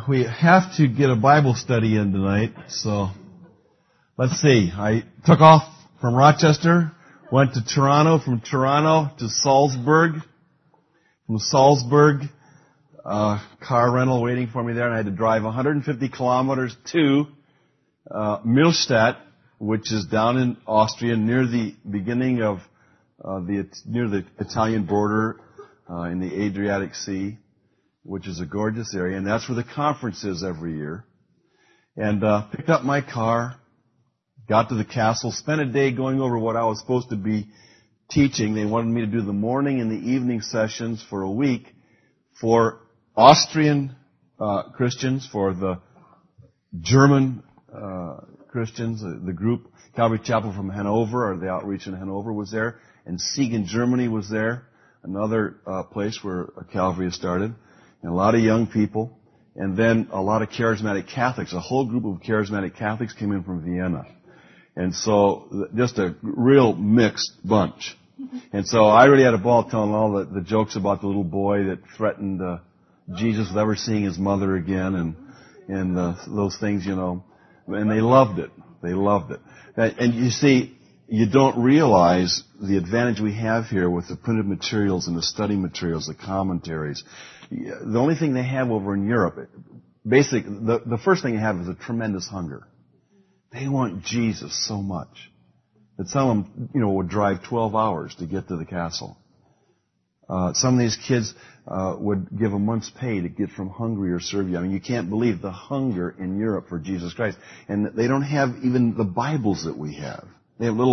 We have to get a Bible study in tonight, so let's see. I took off from Rochester, went to Toronto, from Toronto to Salzburg, from Salzburg, car rental waiting for me there, and I had to drive 150 kilometers to Millstatt, which is down in Austria, near the beginning of near the Italian border in the Adriatic Sea, which is a gorgeous area, and that's where the conference is every year. And picked up my car, got to the castle, spent a day going over what I was supposed to be teaching. They wanted me to do the morning and the evening sessions for a week for Austrian Christians, for the German Christians, the group Calvary Chapel from Hanover, or the outreach in Hanover was there, and Siegen, Germany was there, another place where Calvary has started. And a lot of young people, and then a lot of charismatic Catholics. A whole group of charismatic Catholics came in from Vienna. And so, just a real mixed bunch. And so, I really had a ball telling all the jokes about the little boy that threatened Jesus with ever seeing his mother again, and those things, you know. And they loved it. They loved it. And you see, you don't realize the advantage we have here with the printed materials and the study materials, the commentaries. The only thing they have over in Europe, the first thing they have is a tremendous hunger. They want Jesus so much that some of them, would drive 12 hours to get to the castle. Some of these kids would give a month's pay to get from Hungary or Serbia. I mean, you can't believe the hunger in Europe for Jesus Christ. And they don't have even the Bibles that we have. They have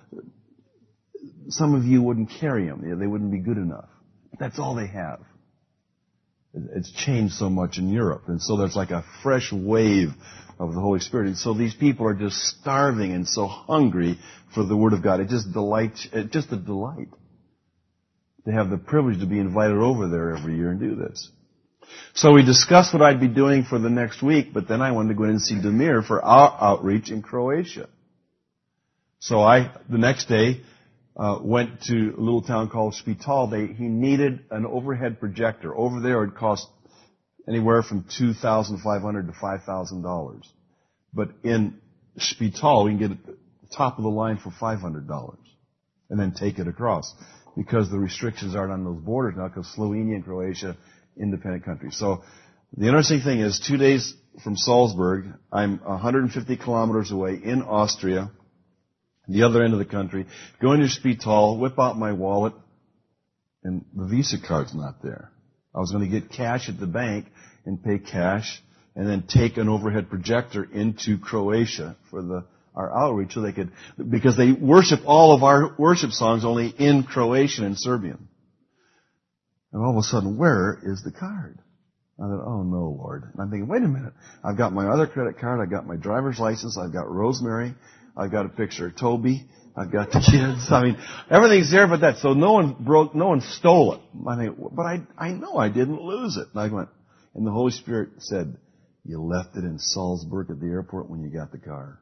some of you wouldn't carry them. They wouldn't be good enough. That's all they have. It's changed so much in Europe. And so there's like a fresh wave of the Holy Spirit. And so these people are just starving and so hungry for the Word of God. It's just a delight to have the privilege to be invited over there every year and do this. So we discussed what I'd be doing for the next week, but then I wanted to go in and see Damir for our outreach in Croatia. So the next day, went to a little town called Spital. He needed an overhead projector. Over there, it cost anywhere from $2,500 to $5,000. But in Spital, we can get it top of the line for $500 and then take it across, because the restrictions aren't on those borders now, because Slovenia and Croatia, independent countries. So the interesting thing is, 2 days from Salzburg, I'm 150 kilometers away in Austria, the other end of the country, go into Spital, whip out my wallet, and the Visa card's not there. I was going to get cash at the bank and pay cash, and then take an overhead projector into Croatia for our outreach, so they could, because they worship all of our worship songs only in Croatian and Serbian. And all of a sudden, where is the card? I thought, oh no, Lord. And I'm thinking, wait a minute. I've got my other credit card, I've got my driver's license, I've got Rosemary, I've got a picture of Toby, I've got the kids. I mean, everything's there but that. So no one stole it. I think, but I know I didn't lose it. And I went, and the Holy Spirit said, you left it in Salzburg at the airport when you got the car.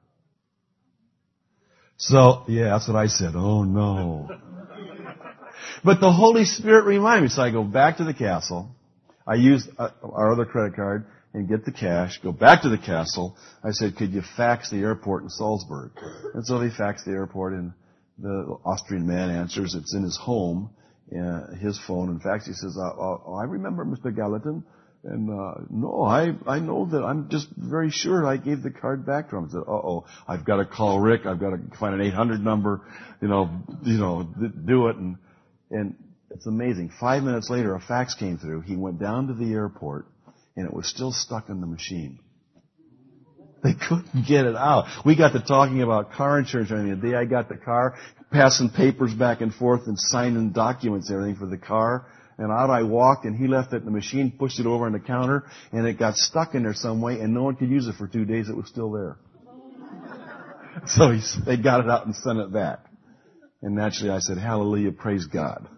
So, yeah, that's what I said. Oh no. But the Holy Spirit reminded me. So I go back to the castle. I use our other credit card and get the cash, go back to the castle. I said, could you fax the airport in Salzburg? And so they faxed the airport, and the Austrian man answers. It's in his home, his phone. In fact, he says, I remember Mr. Gallatin. And, no, I know that. I'm just very sure I gave the card back to him. I said, I've got to call Rick. I've got to find an 800 number, do it. And it's amazing. 5 minutes later, a fax came through. He went down to the airport, and it was still stuck in the machine. They couldn't get it out. We got to talking about car insurance and everything. The day I got the car, passing papers back and forth and signing documents and everything for the car. And out I walked, and he left it in the machine, pushed it over on the counter, and it got stuck in there some way, and no one could use it for 2 days. It was still there. So they got it out and sent it back. And naturally I said, hallelujah, praise God.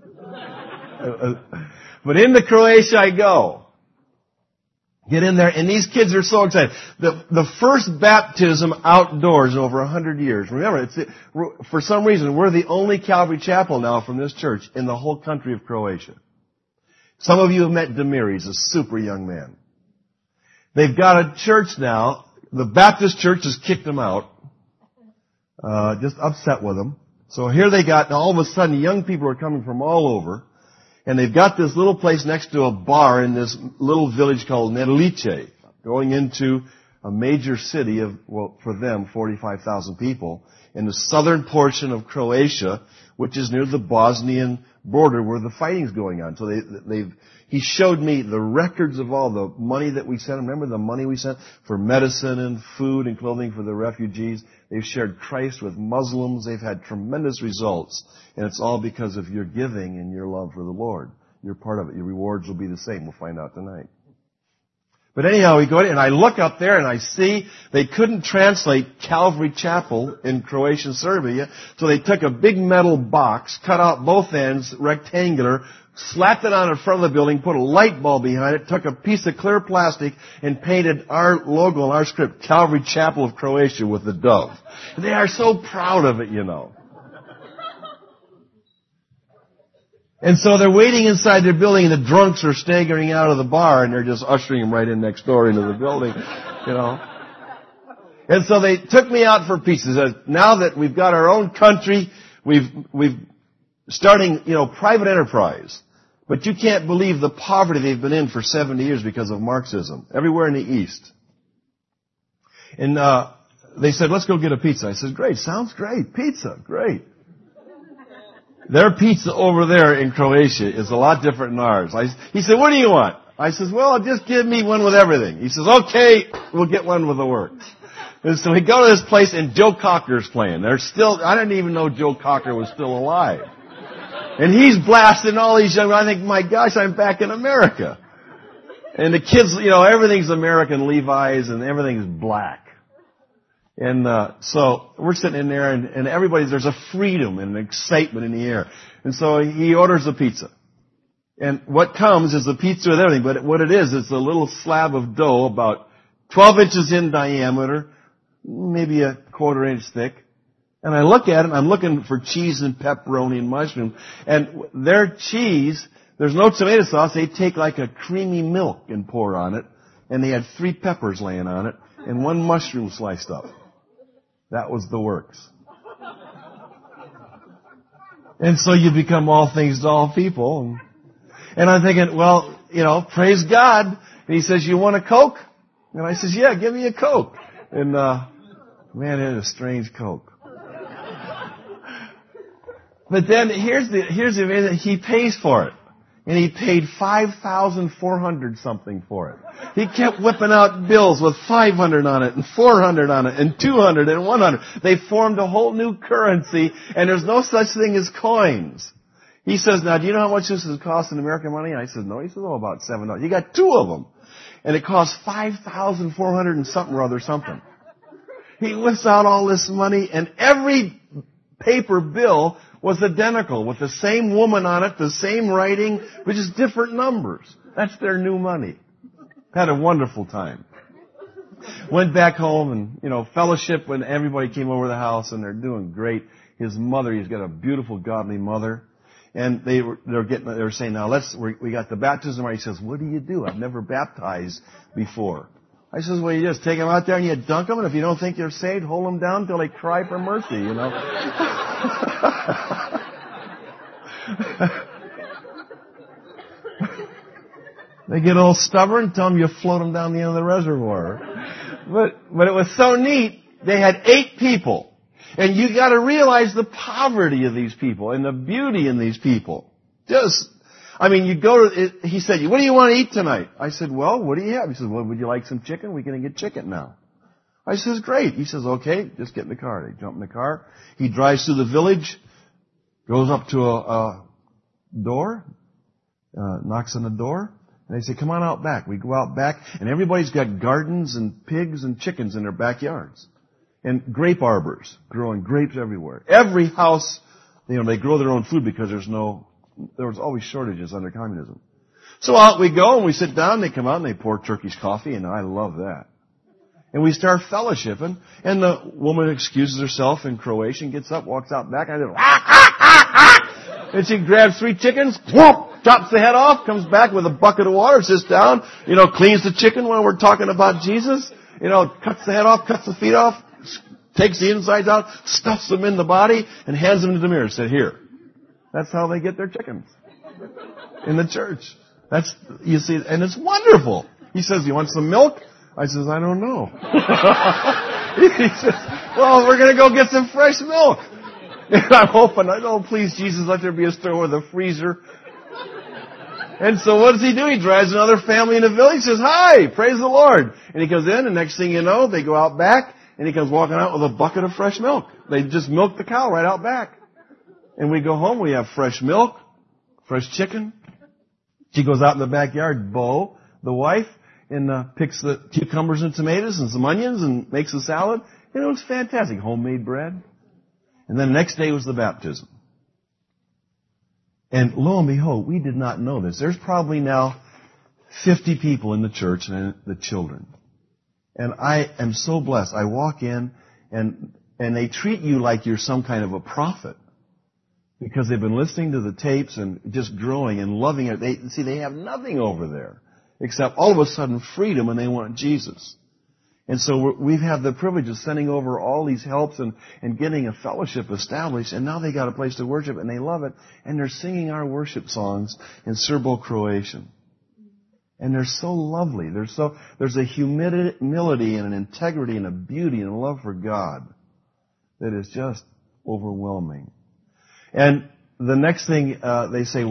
But into Croatia I go. Get in there, and these kids are so excited. The first baptism outdoors in over 100 years. Remember, for some reason, we're the only Calvary Chapel now from this church in the whole country of Croatia. Some of you have met Damir. He's a super young man. They've got a church now. The Baptist church has kicked them out. Just upset with them. So here they got, now all of a sudden young people are coming from all over. And they've got this little place next to a bar in this little village called Nedelice, going into a major city of, well, for them, 45,000 people, in the southern portion of Croatia, which is near the Bosnian border where the fighting's going on. So he showed me the records of all the money that we sent. Remember the money we sent for medicine and food and clothing for the refugees? They've shared Christ with Muslims. They've had tremendous results. And it's all because of your giving and your love for the Lord. You're part of it. Your rewards will be the same. We'll find out tonight. But anyhow, we go in and I look up there and I see they couldn't translate Calvary Chapel in Croatian Serbia, so they took a big metal box, cut out both ends, rectangular, slapped it on the front of the building, put a light bulb behind it, took a piece of clear plastic and painted our logo and our script, Calvary Chapel of Croatia, with the dove. And they are so proud of it, you know. And so they're waiting inside their building and the drunks are staggering out of the bar and they're just ushering them right in next door into the building, you know. And so they took me out for pizza. Said, now that we've got our own country, we've starting, you know, private enterprise. But you can't believe the poverty they've been in for 70 years because of Marxism, everywhere in the East. And they said, let's go get a pizza. I said, great, sounds great. Pizza, great. Their pizza over there in Croatia is a lot different than ours. He said, what do you want? I said, well, just give me one with everything. He says, okay, we'll get one with the works. And so we go to this place and Joe Cocker's playing. I didn't even know Joe Cocker was still alive. And he's blasting all these young, I think, my gosh, I'm back in America. And the kids, you know, everything's American Levi's and everything's black. And so we're sitting in there and there's a freedom and an excitement in the air. And so he orders a pizza. And what comes is a pizza with everything, but what it is, it's a little slab of dough about 12 inches in diameter, maybe a quarter inch thick. And I look at it, and I'm looking for cheese and pepperoni and mushroom. And their cheese, there's no tomato sauce. They take like a creamy milk and pour on it. And they had 3 peppers laying on it and 1 mushroom sliced up. That was the works. And so you become all things to all people. And I'm thinking, well, you know, praise God. And he says, you want a Coke? And I says, yeah, give me a Coke. And, man, it is a strange Coke. But then here's the amazing, he pays for it. And he paid $5,400 something for it. He kept whipping out bills with 500 on it and 400 on it and 200 and 100. They formed a whole new currency and there's no such thing as coins. He says, now do you know how much this is cost in American money? I said, no. He says, oh, about $7. You got 2 of them. And it costs $5,400 and something or other something. He whips out all this money and every paper bill was identical with the same woman on it, the same writing, but just different numbers. That's their new money. Had a wonderful time. Went back home and, you know, fellowship when everybody came over the house and they're doing great. His mother, he's got a beautiful godly mother. And they were saying, now we got the baptism. He says, what do you do? I've never baptized before. I says, well, you just take them out there and you dunk them, and if you don't think they're saved, hold them down until they cry for mercy, you know. They get all stubborn, tell them you float them down the end of the reservoir. But it was so neat, they had 8 people. And you got to realize the poverty of these people and the beauty in these people. You go to, he said, what do you want to eat tonight? I said, well, what do you have? He says, well, would you like some chicken? We're going to get chicken now. I says, great. He says, okay, just get in the car. They jump in the car. He drives through the village, goes up to a door, knocks on the door, and they say, come on out back. We go out back, and everybody's got gardens and pigs and chickens in their backyards. And grape arbors, growing grapes everywhere. Every house, they grow their own food because there was always shortages under communism. So out we go and we sit down, they come out and they pour Turkish coffee, and I love that. And we start fellowshipping, and the woman excuses herself in Croatian, gets up, walks out back, and I go, and she grabs 3 chickens, whoop, chops the head off, comes back with a bucket of water, sits down, cleans the chicken when we're talking about Jesus, cuts the head off, cuts the feet off, takes the insides out, stuffs them in the body, and hands them to Demir and said, here. That's how they get their chickens. In the church. You see, and it's wonderful. He says, you want some milk? I says, I don't know. He says, well, we're going to go get some fresh milk. And I'm hoping, please, Jesus, let there be a store with a freezer. And so what does he do? He drives another family in the village. He says, hi, praise the Lord. And he goes in, and next thing you know, they go out back, and he comes walking out with a bucket of fresh milk. They just milk the cow right out back. And we go home, we have fresh milk, fresh chicken. She goes out in the backyard, Bo, the wife, and picks the cucumbers and tomatoes and some onions and makes a salad. And it was fantastic. Homemade bread. And then the next day was the baptism. And lo and behold, we did not know this. There's probably now 50 people in the church and the children. And I am so blessed. I walk in and they treat you like you're some kind of a prophet. Because they've been listening to the tapes and just growing and loving it. They have nothing over there. Except all of a sudden freedom, and they want Jesus. And so we've had the privilege of sending over all these helps and getting a fellowship established, and now they got a place to worship, and they love it, and they're singing our worship songs in Serbo-Croatian. And they're so lovely. There's a humility and an integrity and a beauty and a love for God that is just overwhelming. And the next thing they say,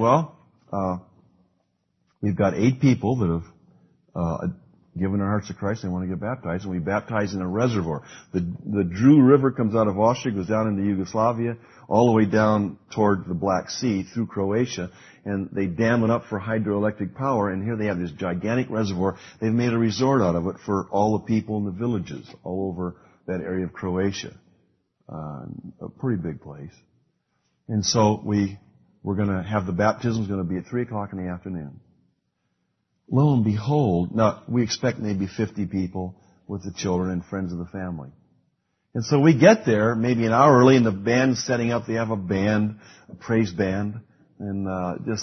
we've got 8 people that have given their hearts to Christ. They want to get baptized, and we baptize in a reservoir. The Drew River comes out of Austria, goes down into Yugoslavia, all the way down toward the Black Sea through Croatia, and they dam it up for hydroelectric power. And here they have this gigantic reservoir. They've made a resort out of it for all the people in the villages all over that area of Croatia. A pretty big place. And so we're going to have the baptism. It's going to be at 3 o'clock in the afternoon. Lo and behold, now we expect maybe 50 people with the children and friends of the family. And so we get there maybe an hour early, and the band's setting up. They have a band, a praise band, and just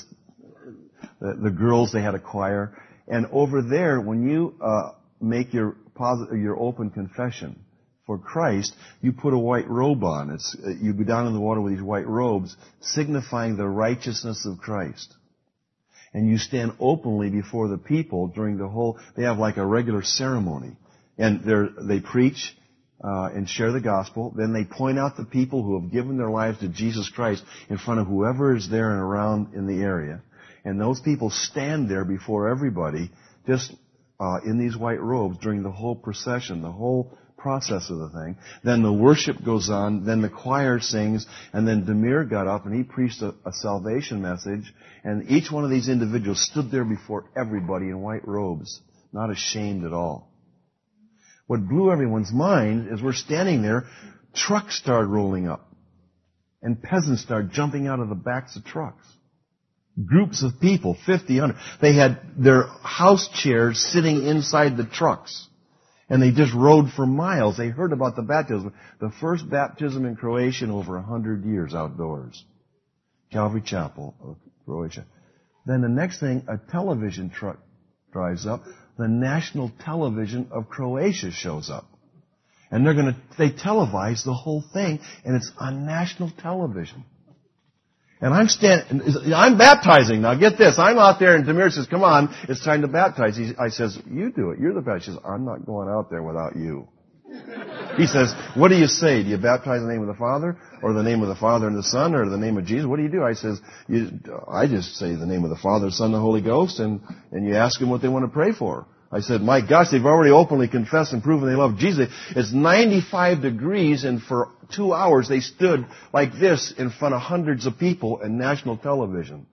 the girls, they had a choir. And over there, when you make your open confession for Christ, you put a white robe on. You go down in the water with these white robes, signifying the righteousness of Christ. And you stand openly before the people during they have like a regular ceremony. And they preach and share the gospel. Then they point out the people who have given their lives to Jesus Christ in front of whoever is there and around in the area. And those people stand there before everybody, just in these white robes during the whole procession, the whole process of the thing. Then the worship goes on, then the choir sings, and then Demir got up and he preached a salvation message, and each one of these individuals stood there before everybody in white robes, not ashamed at all. What blew everyone's mind is we're standing there, trucks started rolling up, and peasants started jumping out of the backs of trucks. Groups of people, 50, 100. They had their house chairs sitting inside the trucks. And they just rode for miles. They heard about the baptism. The first baptism in Croatia in over 100 years outdoors. Calvary Chapel of Croatia. Then the next thing, a television truck drives up. The national television of Croatia shows up. And they televise the whole thing, and it's on national television. And I'm baptizing. Now get this. I'm out there and Demir says, come on, it's time to baptize. I says, you do it. You're the baptist. He says, I'm not going out there without you. He says, what do you say? Do you baptize in the name of the Father? Or the name of the Father and the Son? Or the name of Jesus? What do you do? I says, I just say the name of the Father, Son, and the Holy Ghost, and you ask them what they want to pray for. I said, my gosh, they've already openly confessed and proven they love Jesus. It's 95 degrees, and for 2 hours they stood like this in front of hundreds of people in national television,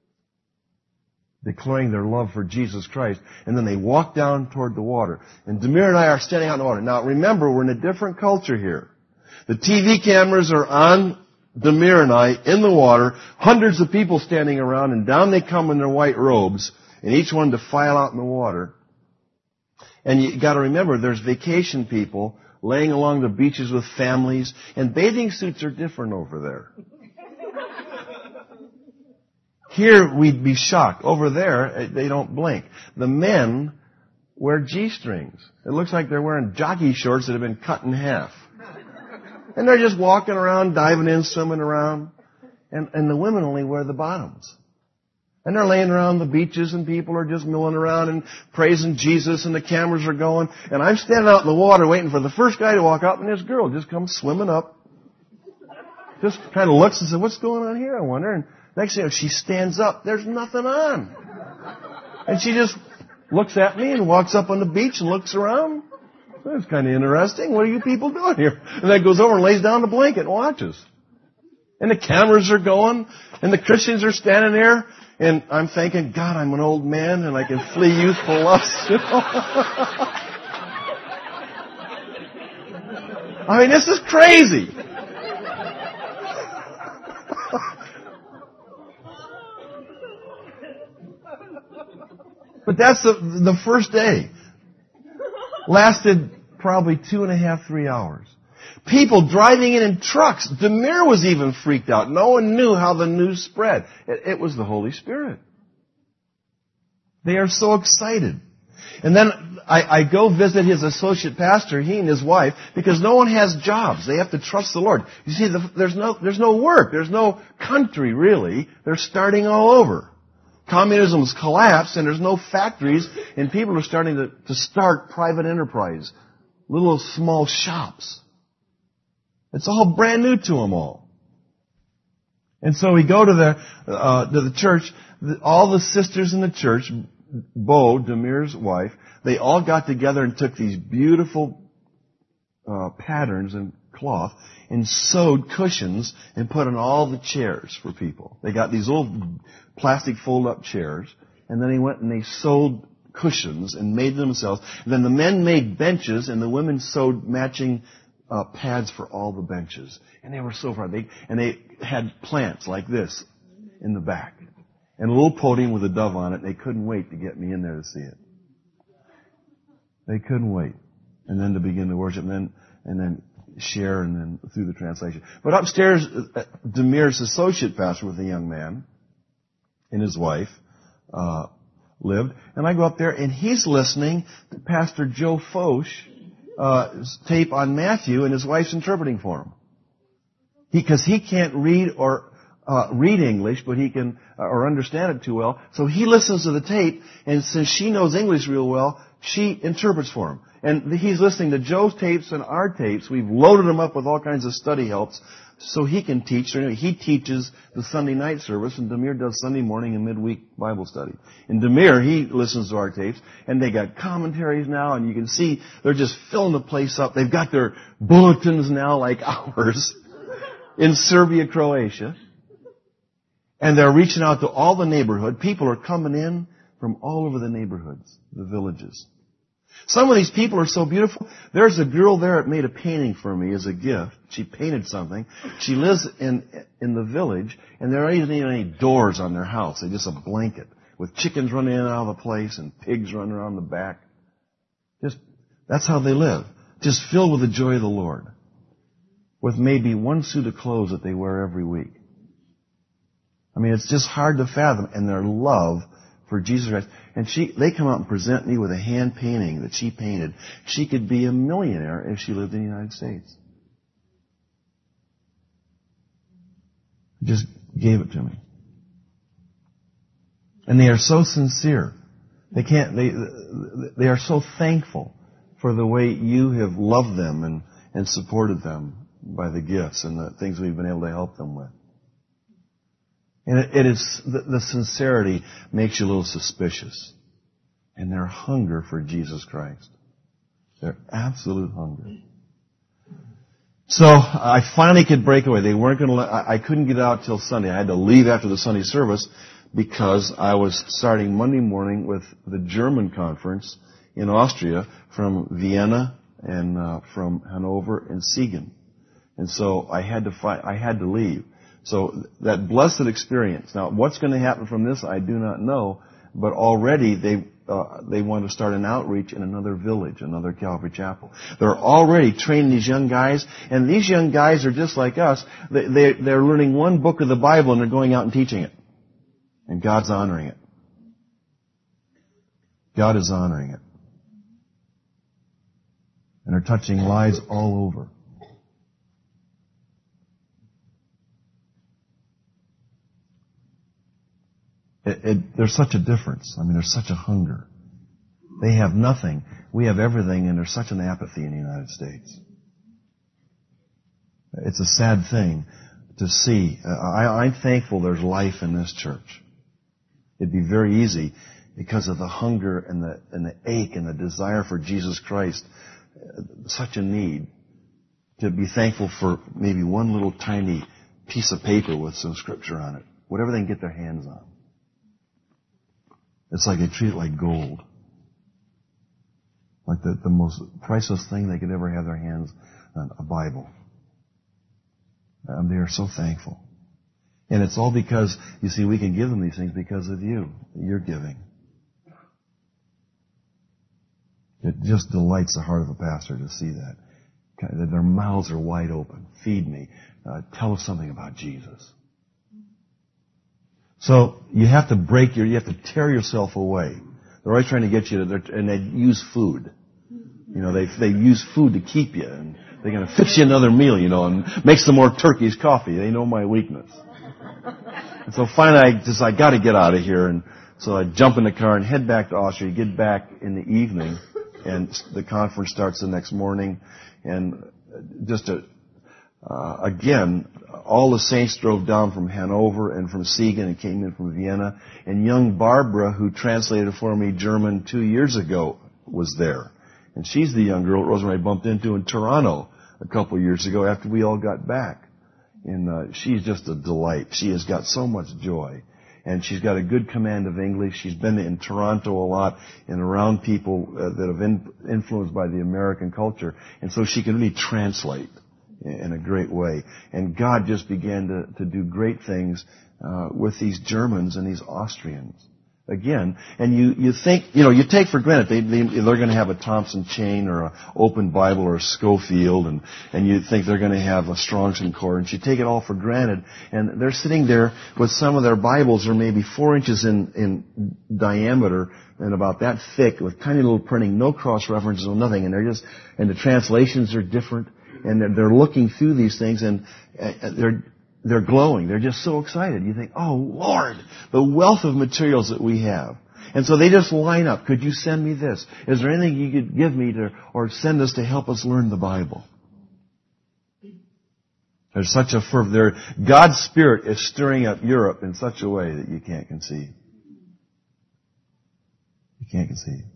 declaring their love for Jesus Christ. And then they walked down toward the water. And Demir and I are standing out in the water. Now remember, we're in a different culture here. The TV cameras are on Demir and I in the water, hundreds of people standing around, and down they come in their white robes, and each one to file out in the water. And you got to remember, there's vacation people laying along the beaches with families, and bathing suits are different over there. Here we'd be shocked. Over there, they don't blink. The men wear G-strings. It looks like they're wearing jockey shorts that have been cut in half. And they're just walking around, diving in, swimming around. And the women only wear the bottoms. And they're laying around the beaches and people are just milling around and praising Jesus and the cameras are going. And I'm standing out in the water waiting for the first guy to walk up and this girl just comes swimming up. Just kind of looks and says, what's going on here, I wonder? And next thing you know, she stands up. There's nothing on. And she just looks at me and walks up on the beach and looks around. That's kind of interesting. What are you people doing here? And then goes over and lays down the blanket and watches. And the cameras are going and the Christians are standing there. And I'm thinking, God, I'm an old man and I can flee youthful lust. You know? I mean, this is crazy. But that's the first day. Lasted probably 2.5, 3 hours. People driving in trucks. Demir was even freaked out. No one knew how the news spread. It was the Holy Spirit. They are so excited. And then I go visit his associate pastor, he and his wife, because no one has jobs. They have to trust the Lord. You see, there's no work. There's no country, really. They're starting all over. Communism's collapsed and there's no factories and people are starting to start private enterprise. Little small shops. It's all brand new to them all. And so we go to the church. All the sisters in the church, Bo, Demir's wife, they all got together and took these beautiful patterns and cloth and sewed cushions and put on all the chairs for people. They got these old plastic fold-up chairs, and then they went and they sewed cushions and made them themselves. And then the men made benches, and the women sewed matching pads for all the benches. And they were so far. They had plants like this in the back. And a little podium with a dove on it. They couldn't wait to get me in there to see it. They couldn't wait. And then to begin to worship, and then share, and then through the translation. But upstairs, Demir's associate pastor with a young man and his wife lived. And I go up there, and he's listening to Pastor Joe Foch tape on Matthew, and his wife's interpreting for him. Because he can't read or read English, but he can or understand it too well. So he listens to the tape, and since she knows English real well, she interprets for him. And he's listening to Joe's tapes and our tapes. We've loaded him up with all kinds of study helps so he can teach. He teaches the Sunday night service, and Demir does Sunday morning and midweek Bible study. And Demir, he listens to our tapes, and they got commentaries now, and you can see they're just filling the place up. They've got their bulletins now like ours in Serbia, Croatia. And they're reaching out to all the neighborhood. People are coming in from all over the neighborhoods, the villages. Some of these people are so beautiful. There's a girl there that made a painting for me as a gift. She painted something. She lives in the village, and there aren't even any doors on their house. They're just a blanket with chickens running in and out of the place and pigs running around the back. That's how they live. Just filled with the joy of the Lord. With maybe one suit of clothes that they wear every week. I mean, it's just hard to fathom. And their love for Jesus Christ. And they come out and present me with a hand painting that she painted. She could be a millionaire if she lived in the United States. Just gave it to me. And they are so sincere. They are so thankful for the way you have loved them and supported them by the gifts and the things we've been able to help them with. And it is, the sincerity makes you a little suspicious. And their hunger for Jesus Christ. Their absolute hunger. So, I finally could break away. They weren't gonna I couldn't get out till Sunday. I had to leave after the Sunday service because I was starting Monday morning with the German conference in Austria from Vienna and from Hanover and Siegen. And so I had to leave. So that blessed experience. Now, what's going to happen from this, I do not know. But already they want to start an outreach in another village, another Calvary Chapel. They're already training these young guys, and these young guys are just like us. They're learning one book of the Bible and they're going out and teaching it. And God's honoring it. God is honoring it. And they're touching lives all over. There's such a difference. I mean, there's such a hunger. They have nothing. We have everything, and there's such an apathy in the United States. It's a sad thing to see. I'm thankful there's life in this church. It'd be very easy because of the hunger and the ache and the desire for Jesus Christ, such a need, to be thankful for maybe one little tiny piece of paper with some scripture on it. Whatever they can get their hands on. It's like they treat it like gold. Like the most priceless thing they could ever have their hands on, a Bible. They are so thankful. And it's all because, you see, we can give them these things because of you. You're giving. It just delights the heart of a pastor to see that. Their mouths are wide open. Feed me. Tell us something about Jesus. So you have to you have to tear yourself away. They're always trying to get you and they use food. You know, they use food to keep you, and they're going to fix you another meal, you know, and make some more Turkish coffee. They know my weakness. And so finally I got to get out of here, and so I jump in the car and head back to Austria. Get back in the evening, and the conference starts the next morning, and just again, all the saints drove down from Hanover and from Siegen and came in from Vienna. And young Barbara, who translated for me German 2 years ago, was there. And she's the young girl Rose and I bumped into in Toronto a couple of years ago after we all got back. And she's just a delight. She has got so much joy. And she's got a good command of English. She's been in Toronto a lot and around people that have influenced by the American culture. And so she can really translate in a great way. And God just began to do great things with these Germans and these Austrians. Again, and you think, you know, you take for granted they're going to have a Thompson Chain or a Open Bible or a Schofield, and you think they're going to have a Strong's Concordance. You take it all for granted, and they're sitting there with some of their Bibles are maybe 4 inches in diameter and about that thick with tiny little printing, no cross references, no nothing, and the translations are different, and they're looking through these things, and they're glowing. They're just so excited. You think, oh, Lord, the wealth of materials that we have. And so they just line up. Could you send me this? Is there anything you could give me or send us to help us learn the Bible? There's such a fervor. God's Spirit is stirring up Europe in such a way that you can't conceive. You can't conceive.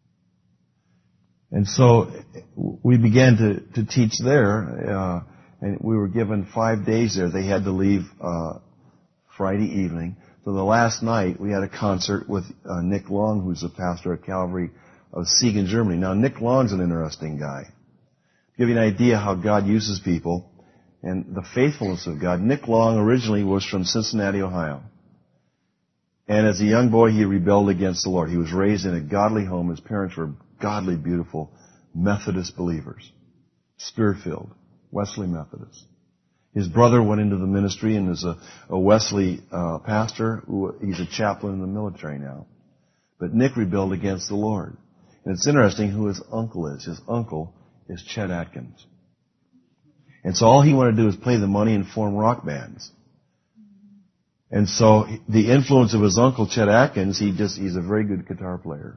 And so we began to teach there. And we were given 5 days there. They had to leave Friday evening. So the last night, we had a concert with Nick Long, who's the pastor at Calvary of Siegen, Germany. Now, Nick Long's an interesting guy. To give you an idea how God uses people and the faithfulness of God, Nick Long originally was from Cincinnati, Ohio. And as a young boy, he rebelled against the Lord. He was raised in a godly home. His parents were godly, beautiful Methodist believers, Spirit-filled. Wesley Methodist. His brother went into the ministry and is a Wesley pastor. He's a chaplain in the military now. But Nick rebelled against the Lord. And it's interesting who his uncle is. His uncle is Chet Atkins. And so all he wanted to do is play the money and form rock bands. And so the influence of his uncle, Chet Atkins, he's a very good guitar player.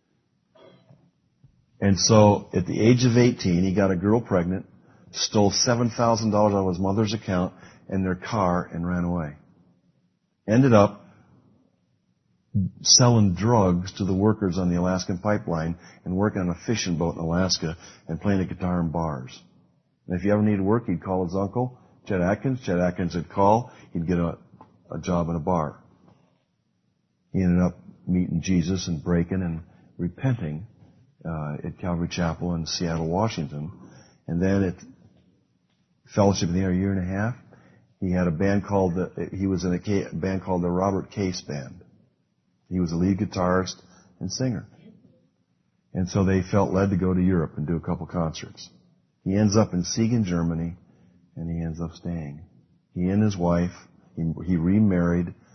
And so at the age of 18, he got a girl pregnant, stole $7,000 out of his mother's account and their car and ran away. Ended up selling drugs to the workers on the Alaskan pipeline and working on a fishing boat in Alaska and playing the guitar in bars. And if you ever needed work, he'd call his uncle, Chet Atkins. Chet Atkins would call. He'd get a job in a bar. He ended up meeting Jesus and breaking and repenting at Calvary Chapel in Seattle, Washington. And then at Fellowship in the Air, a year and a half, he had a band he was in a band called the Robert Case Band. He was the lead guitarist and singer. And so they felt led to go to Europe and do a couple concerts. He ends up in Siegen, Germany, and he ends up staying. He and his wife, he remarried,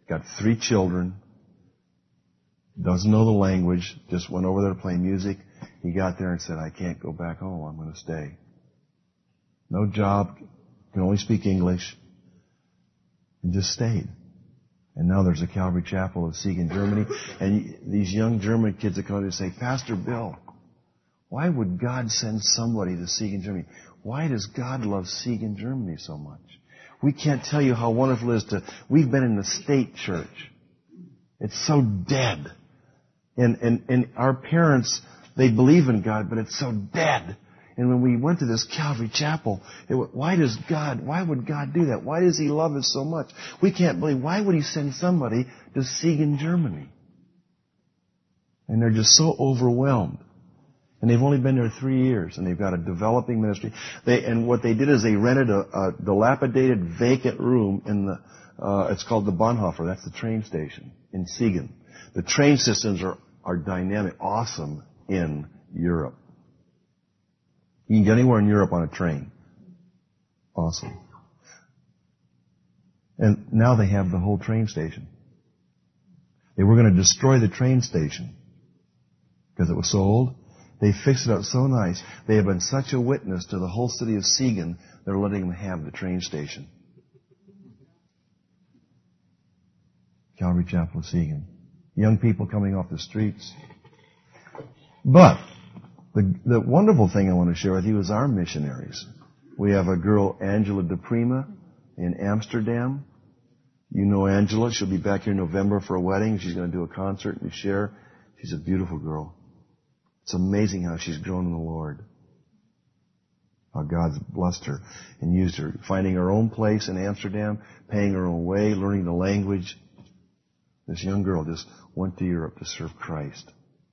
got 3 children, doesn't know the language, just went over there to play music. He got there and said, I can't go back home, I'm going to stay. No job, can only speak English, and just stayed. And now there's a Calvary Chapel of Siegen, Germany, and these young German kids that come and say, Pastor Bill, why would God send somebody to Siegen, Germany? Why does God love Siegen, Germany so much? We can't tell you how wonderful it is we've been in the state church. It's so dead. And our parents, they believe in God, but it's so dead. And when we went to this Calvary Chapel, why would God do that? Why does He love us so much? We can't believe, why would He send somebody to Siegen, Germany? And they're just so overwhelmed. And they've only been there 3 years, and they've got a developing ministry. And what they did is they rented a dilapidated, vacant room in it's called the Bahnhofer. That's the train station in Siegen. The train systems are dynamic, awesome in Europe. You can get anywhere in Europe on a train. Awesome. And now they have the whole train station. They were going to destroy the train station because it was so old. They fixed it up so nice. They have been such a witness to the whole city of Siegen, they're letting them have the train station. Calvary Chapel of Siegen. Young people coming off the streets. But the wonderful thing I want to share with you is our missionaries. We have a girl, Angela De Prima, in Amsterdam. You know Angela. She'll be back here in November for a wedding. She's going to do a concert and share. She's a beautiful girl. It's amazing how she's grown in the Lord. How God's blessed her and used her. Finding her own place in Amsterdam, paying her own way, learning the language. This young girl just went to Europe to serve Christ.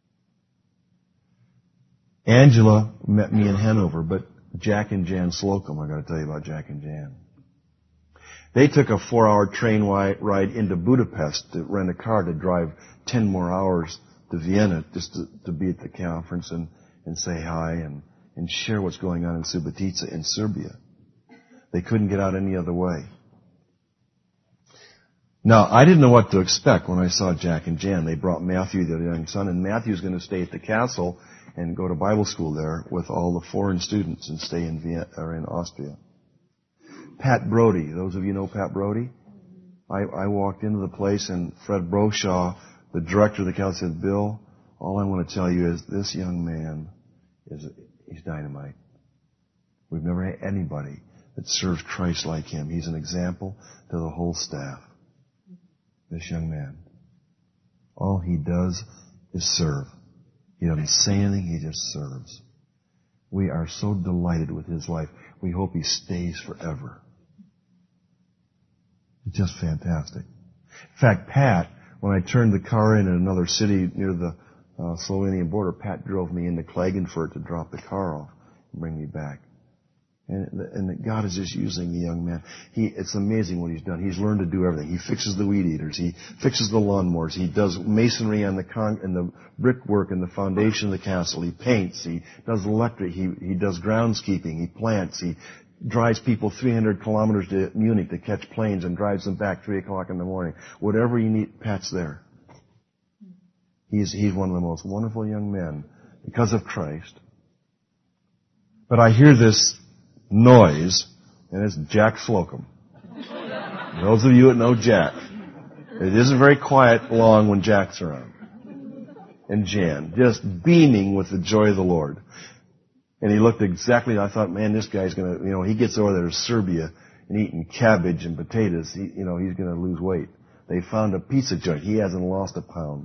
Angela met me in Hanover, but Jack and Jan Slocum, I got to tell you about Jack and Jan. They took a 4-hour train ride into Budapest to rent a car to drive 10 more hours to Vienna just to be at the conference and say hi and share what's going on in Subotica in Serbia. They couldn't get out any other way. Now, I didn't know what to expect when I saw Jack and Jan. They brought Matthew, their young son, and Matthew's going to stay at the castle and go to Bible school there with all the foreign students and stay in Vienna or in Austria. Pat Brody, those of you know Pat Brody? I walked into the place and Fred Broshaw, the director of the council, said, Bill, all I want to tell you is this young man he's dynamite. We've never had anybody that serves Christ like him. He's an example to the whole staff. This young man. All he does is serve. He doesn't say anything, he just serves. We are so delighted with his life. We hope he stays forever. It's just fantastic. In fact, Pat, when I turned the car in another city near the Slovenian border, Pat drove me into Klagenfurt to drop the car off and bring me back. And God is just using the young man. It's amazing what he's done. He's learned to do everything. He fixes the weed eaters. He fixes the lawnmowers. He does masonry on the brickwork and the foundation of the castle. He paints. He does electric. He does groundskeeping. He plants. He drives people 300 kilometers to Munich to catch planes and drives them back 3 o'clock in the morning. Whatever you need, Pat's there. He's one of the most wonderful young men because of Christ. But I hear this noise, and it's Jack Slocum. Those of you that know Jack, it isn't very quiet long when Jack's around. And Jan, just beaming with the joy of the Lord. And he looked exactly, I thought, man, this guy's gonna, he gets over there to Serbia and eating cabbage and potatoes, he's gonna lose weight. They found a pizza joint. He hasn't lost a pound.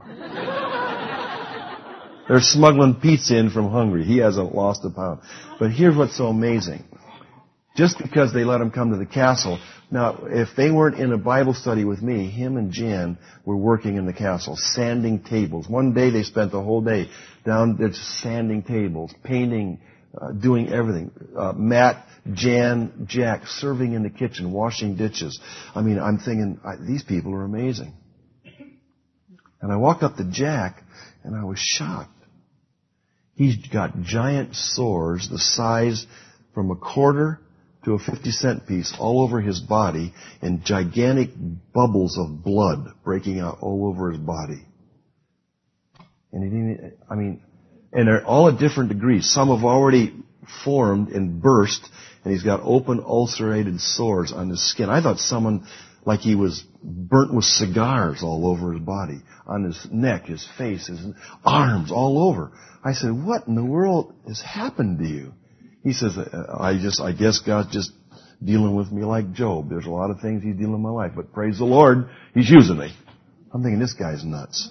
They're smuggling pizza in from Hungary. He hasn't lost a pound. But here's what's so amazing. Just because they let him come to the castle. Now, if they weren't in a Bible study with me, him and Jan were working in the castle, sanding tables. One day they spent the whole day down there sanding tables, painting, doing everything. Matt, Jan, Jack, serving in the kitchen, washing dishes. I mean, I'm thinking, these people are amazing. And I walked up to Jack, and I was shocked. He's got giant sores the size from a quarter to a 50-cent piece all over his body and gigantic bubbles of blood breaking out all over his body. And he didn't, and they're all at different degrees. Some have already formed and burst, and he's got open ulcerated sores on his skin. I thought someone, like he was burnt with cigars all over his body, on his neck, his face, his arms, all over. I said, what in the world has happened to you? He says, I guess God's just dealing with me like Job. There's a lot of things He's dealing with my life, but praise the Lord, He's using me. I'm thinking, this guy's nuts.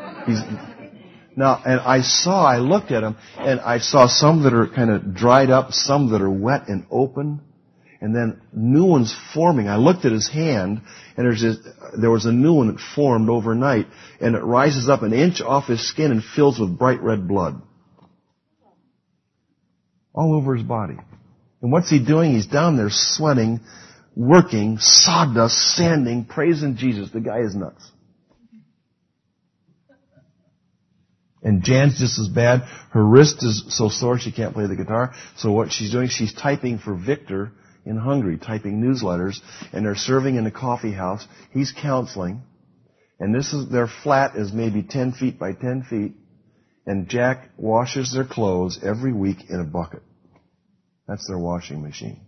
Now, and I looked at him, and I saw some that are kind of dried up, some that are wet and open, and then new ones forming. I looked at his hand, and there was a new one that formed overnight, and it rises up an inch off his skin and fills with bright red blood. All over his body. And what's he doing? He's down there sweating, working, sawdust, sanding, praising Jesus. The guy is nuts. And Jan's just as bad. Her wrist is so sore she can't play the guitar. So what she's doing, she's typing for Victor in Hungary, typing newsletters, and they're serving in a coffee house. He's counseling. And their flat is maybe 10 feet by 10 feet. And Jack washes their clothes every week in a bucket. That's their washing machine.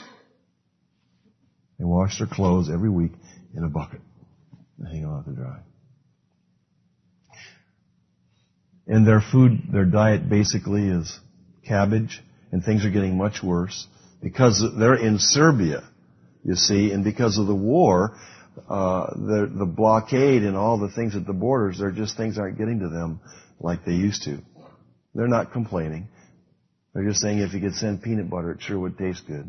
They wash their clothes every week in a bucket and hang them out to dry. And their food, their diet basically is cabbage, and things are getting much worse because they're in Serbia, you see, and because of the war, the blockade and all the things at the borders, things aren't getting to them like they used to. They're not complaining. They're just saying if you could send peanut butter, it sure would taste good.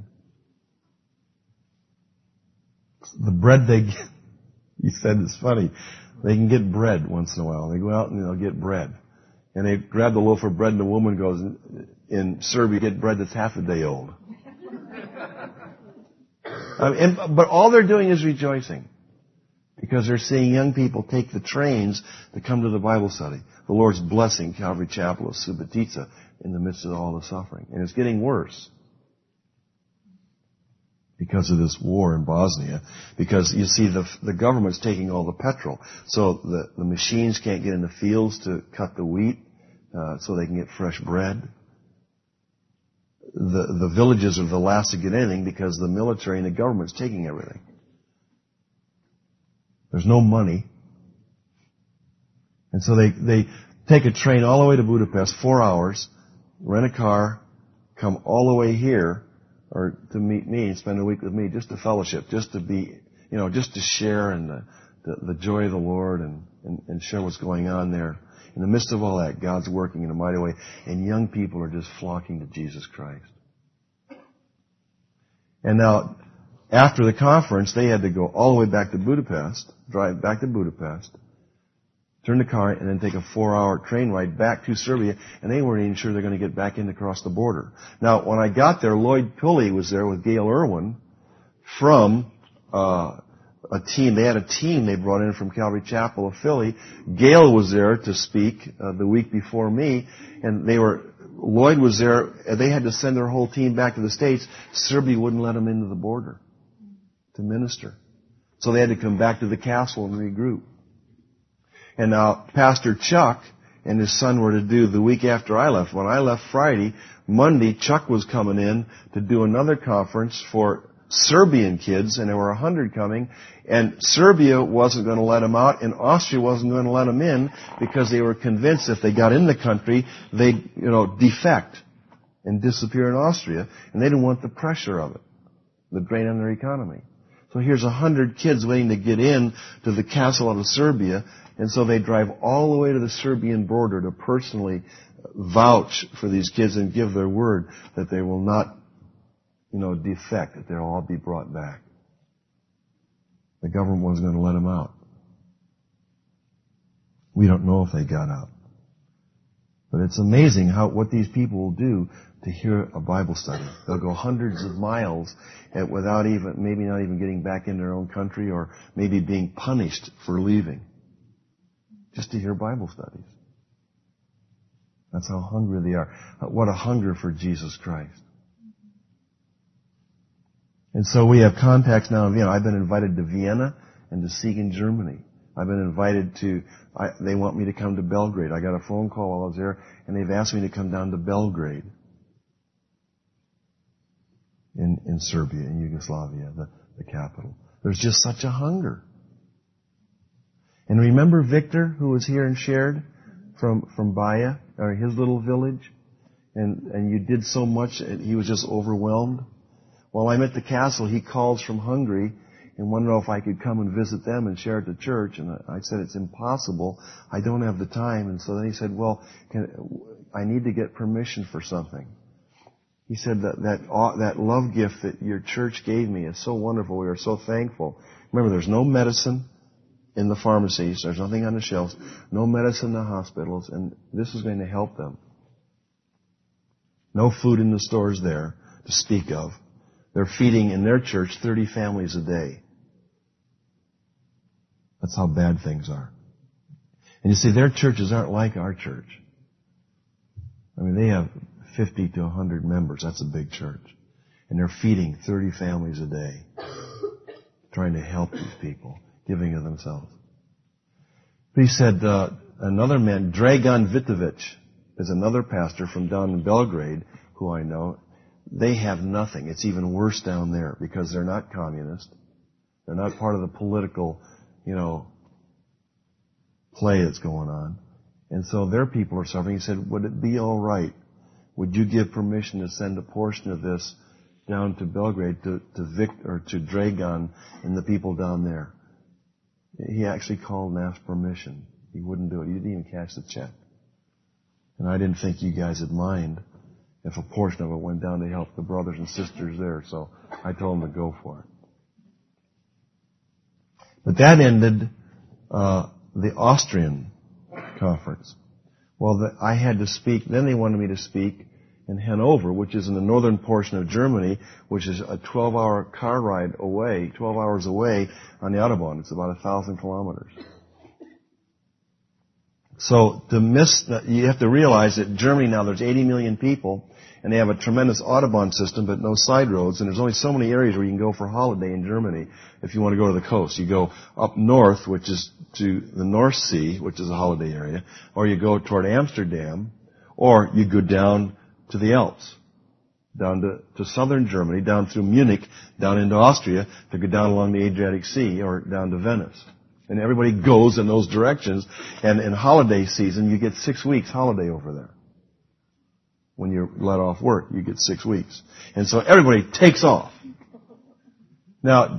The bread they get, he said it's funny, they can get bread once in a while. They go out and they'll get bread. And they grab the loaf of bread and the woman goes, in Serbia, get bread that's half a day old. But all they're doing is rejoicing. Because they're seeing young people take the trains to come to the Bible study. The Lord's blessing Calvary Chapel of Subotica in the midst of all the suffering. And it's getting worse. Because of this war in Bosnia. Because you see the government's taking all the petrol. So the machines can't get in the fields to cut the wheat so they can get fresh bread. The villages are the last to get anything because the military and the government's taking everything. There's no money. And so they take a train all the way to Budapest, 4 hours, rent a car, come all the way here, or to meet me and spend a week with me, just to fellowship, just to be, just to share in the joy of the Lord and share what's going on there. In the midst of all that, God's working in a mighty way, and young people are just flocking to Jesus Christ. And now, after the conference, they had to go all the way back to Budapest, drive back to Budapest, turn the car, and then take a 4-hour train ride back to Serbia, and they weren't even sure they're going to get back in across the border. Now, when I got there, Lloyd Pilley was there with Gail Irwin from a team. They had a team they brought in from Calvary Chapel of Philly. Gail was there to speak the week before me, and Lloyd was there. They had to send their whole team back to the States. Serbia wouldn't let them into the border to minister. So they had to come back to the castle and regroup. And now Pastor Chuck and his son were to do the week after I left. When I left Friday, Monday, Chuck was coming in to do another conference for Serbian kids, and there were 100 coming, and Serbia wasn't going to let them out, and Austria wasn't going to let them in because they were convinced if they got in the country, they'd, defect and disappear in Austria, and they didn't want the pressure of it, the drain on their economy. So here's 100 kids waiting to get in to the castle out of Serbia, and so they drive all the way to the Serbian border to personally vouch for these kids and give their word that they will not, defect, that they'll all be brought back. The government wasn't going to let them out. We don't know if they got out. But it's amazing what these people will do to hear a Bible study. They'll go hundreds of miles without maybe not even getting back in their own country, or maybe being punished for leaving, just to hear Bible studies. That's how hungry they are. What a hunger for Jesus Christ. And so we have contacts now in Vienna. I've been invited to Vienna and to Siegen, Germany. I've been invited to, they want me to come to Belgrade. I got a phone call while I was there, and they've asked me to come down to Belgrade in Serbia, in Yugoslavia, the capital. There's just such a hunger. And remember Victor, who was here and shared from Baia, or his little village? And you did so much, and he was just overwhelmed. While I'm at the castle, he calls from Hungary and wanted to know if I could come and visit them and share at the church. And I said, it's impossible. I don't have the time. And so then he said, well, I need to get permission for something. He said that love gift that your church gave me is so wonderful. We are so thankful. Remember, there's no medicine in the pharmacies. There's nothing on the shelves. No medicine in the hospitals. And this is going to help them. No food in the stores there to speak of. They're feeding in their church 30 families a day. That's how bad things are. And you see, their churches aren't like our church. I mean, they have 50 to 100 members. That's a big church. And they're feeding 30 families a day, trying to help these people, giving of themselves. But he said, another man, Dragan Vitovic, is another pastor from down in Belgrade, who I know. They have nothing. It's even worse down there because they're not communist. They're not part of the political, play that's going on. And so their people are suffering. He said, would it be all right? Would you give permission to send a portion of this down to Belgrade to Dragan and the people down there? He actually called and asked permission. He wouldn't do it. He didn't even cash the check. And I didn't think you guys would mind if a portion of it went down to help the brothers and sisters there. So I told them to go for it. But that ended the Austrian conference. Well, I had to speak. Then they wanted me to speak in Hanover, which is in the northern portion of Germany, which is a 12-hour car ride away, 12 hours away on the Autobahn. It's about 1,000 kilometers. So you have to realize that Germany now, there's 80 million people, and they have a tremendous Autobahn system, but no side roads, and there's only so many areas where you can go for holiday in Germany if you want to go to the coast. You go up north, which is to the North Sea, which is a holiday area, or you go toward Amsterdam, or you go down to the Alps, down to southern Germany, down through Munich, down into Austria, to go down along the Adriatic Sea, or down to Venice. And everybody goes in those directions, and in holiday season, you get 6 weeks holiday over there. When you're let off work, you get 6 weeks. And so everybody takes off. Now,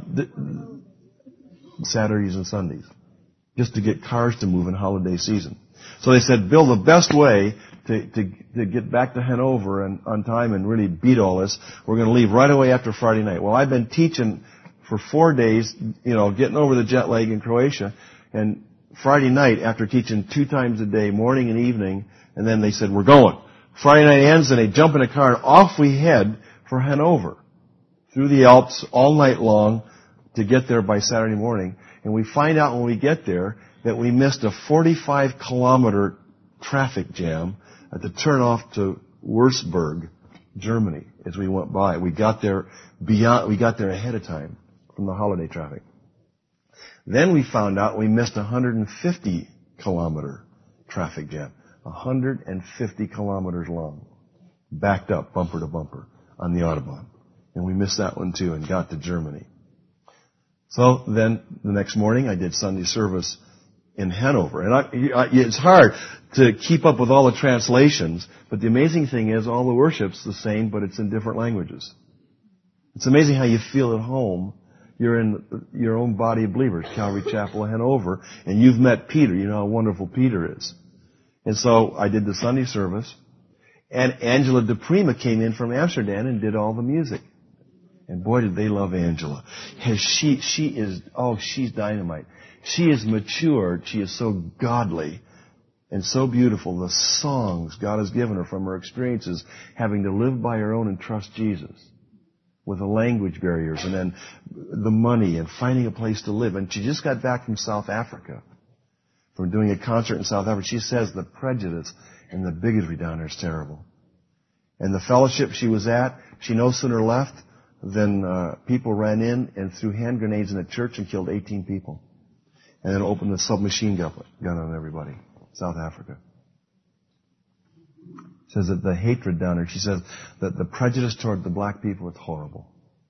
Saturdays and Sundays, just to get cars to move in holiday season. So they said, Bill, the best way to get back to Hanover and on time and really beat all this, we're going to leave right away after Friday night. Well, I've been teaching for 4 days, getting over the jet lag in Croatia, and Friday night, after teaching 2 times a day, morning and evening, and then they said, we're going. Friday night ends, and they jump in a car, and off we head for Hanover, through the Alps all night long to get there by Saturday morning. And we find out when we get there that we missed a 45-kilometer traffic jam at the turnoff to Würzburg, Germany, as we went by. We got there ahead of time from the holiday traffic. Then we found out we missed a 150-kilometer traffic jam. 150 kilometers long, backed up bumper to bumper on the Autobahn. And we missed that one too and got to Germany. So then the next morning I did Sunday service in Hanover. And it's hard to keep up with all the translations, but the amazing thing is all the worship's the same, but it's in different languages. It's amazing how you feel at home. You're in your own body of believers, Calvary Chapel of Hanover, and you've met Peter. You know how wonderful Peter is. And so I did the Sunday service, and Angela De Prima came in from Amsterdam and did all the music. And boy, did they love Angela. She's dynamite. She is matured. She is so godly and so beautiful. The songs God has given her from her experiences, having to live by her own and trust Jesus, with the language barriers and then the money and finding a place to live. And she just got back from South Africa, from doing a concert in South Africa. She says the prejudice and the bigotry down there is terrible. And the fellowship she was at, she no sooner left then people ran in and threw hand grenades in a church and killed 18 people. And then opened a submachine gun on everybody. South Africa. Says that the hatred down there, she says that the prejudice toward the black people is horrible.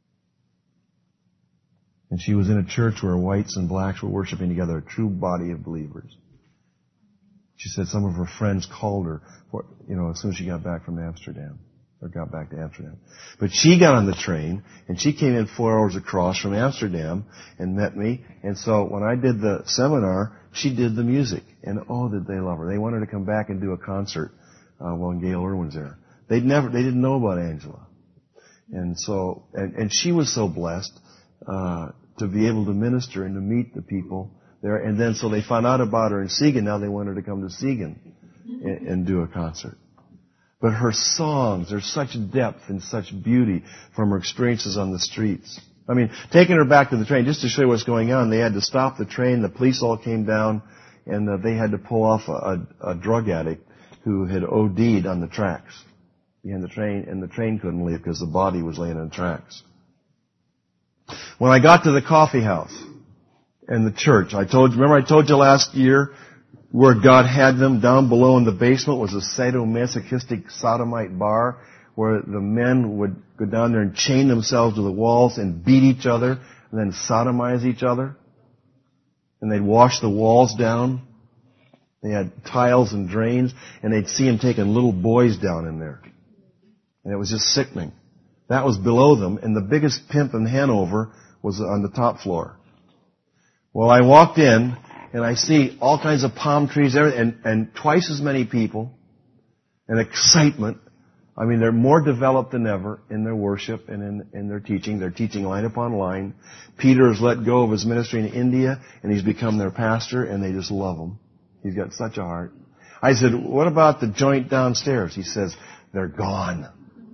And she was in a church where whites and blacks were worshiping together, a true body of believers. She said some of her friends called her, as soon as she got back from Amsterdam, or got back to Amsterdam. But she got on the train, and she came in 4 hours across from Amsterdam and met me. And so when I did the seminar, she did the music. And oh, did they love her. They wanted to come back and do a concert when Gail Irwin's there. They didn't know about Angela. And so, and she was so blessed to be able to minister and to meet the people there. And then so they found out about her in Siegen. Now they wanted to come to Siegen and do a concert. But her songs, there's such depth and such beauty from her experiences on the streets. I mean, taking her back to the train, just to show you what's going on, they had to stop the train, the police all came down, and they had to pull off a drug addict who had OD'd on the tracks behind the train, and the train couldn't leave because the body was laying on tracks. When I got to the coffee house and the church, remember I told you last year where God had them down below in the basement was a sadomasochistic sodomite bar where the men would go down there and chain themselves to the walls and beat each other and then sodomize each other. And they'd wash the walls down. They had tiles and drains, and they'd see them taking little boys down in there. And it was just sickening. That was below them, and the biggest pimp in Hanover was on the top floor. Well, I walked in, and I see all kinds of palm trees, and twice as many people, and excitement. I mean, they're more developed than ever in their worship and in their teaching. They're teaching line upon line. Peter has let go of his ministry in India, and he's become their pastor, and they just love him. He's got such a heart. I said, what about the joint downstairs? He says, they're gone.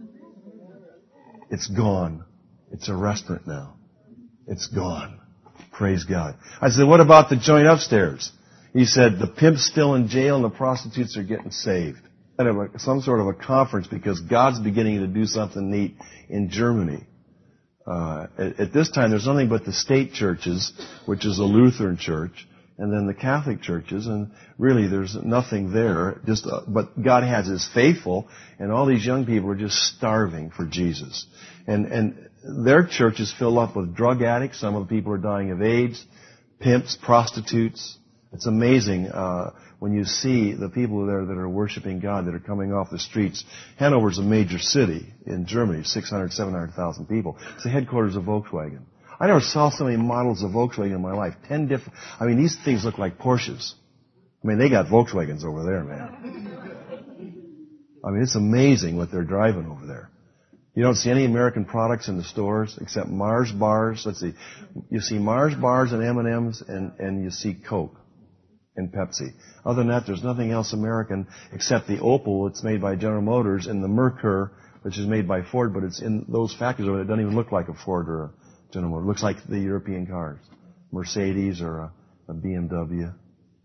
It's gone. It's a restaurant now. It's gone. Praise God. I said, what about the joint upstairs? He said, the pimp's still in jail and the prostitutes are getting saved. Some sort of a conference because God's beginning to do something neat in Germany. At this time, there's nothing but the state churches, which is a Lutheran church, and then the Catholic churches, and really there's nothing there. But God has His faithful, and all these young people are just starving for Jesus. And their church is filled up with drug addicts. Some of the people are dying of AIDS, pimps, prostitutes. It's amazing when you see the people there that are worshiping God that are coming off the streets. Hanover's a major city in Germany, 600, 700,000 people. It's the headquarters of Volkswagen. I never saw so many models of Volkswagen in my life. 10 different. I mean, these things look like Porsches. I mean, they got Volkswagens over there, man. I mean, it's amazing what they're driving over there. You don't see any American products in the stores except Mars bars. Let's see. You see Mars bars and M&Ms and you see Coke and Pepsi. Other than that, there's nothing else American except the Opel that's made by General Motors and the Merkur, which is made by Ford, but it's in those factories where it doesn't even look like a Ford or a General Motors. It looks like the European cars. Mercedes or a BMW.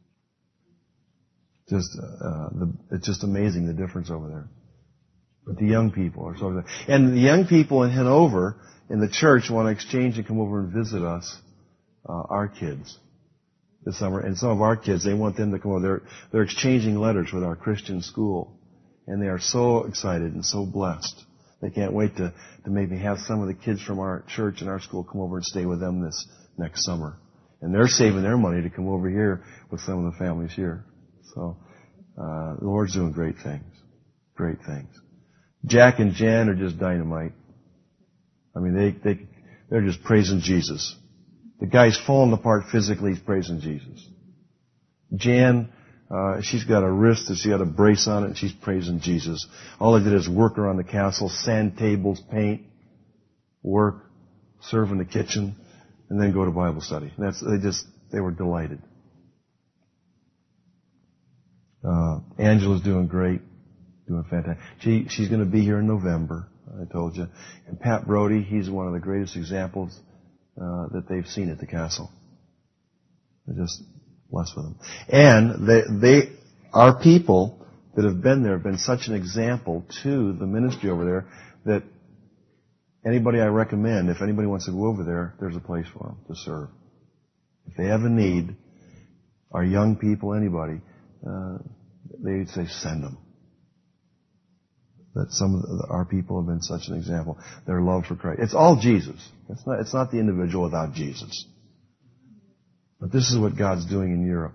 It's just amazing the difference over there. But the young people are so... And the young people in Hanover, in the church, want to exchange and come over and visit us, our kids, this summer. And some of our kids, they want them to come over. They're exchanging letters with our Christian school. And they are so excited and so blessed. They can't wait to maybe have some of the kids from our church and our school come over and stay with them this next summer. And they're saving their money to come over here with some of the families here. So, the Lord's doing great things. Great things. Jack and Jan are just dynamite. I mean, they're just praising Jesus. The guy's falling apart physically, he's praising Jesus. Jan, she's got a wrist that she had a brace on it, and she's praising Jesus. All they did is work around the castle, sand tables, paint, work, serve in the kitchen, and then go to Bible study. They were delighted. Angela's doing great. Doing fantastic. She's going to be here in November, I told you. And Pat Brody, he's one of the greatest examples that they've seen at the castle. They're just blessed with them. And our people that have been there have been such an example to the ministry over there that anybody I recommend, if anybody wants to go over there, there's a place for them to serve. If they have a need, our young people, anybody, they would say, send them. That some of our people have been such an example. Their love for Christ. It's all Jesus. It's not the individual without Jesus. But this is what God's doing in Europe.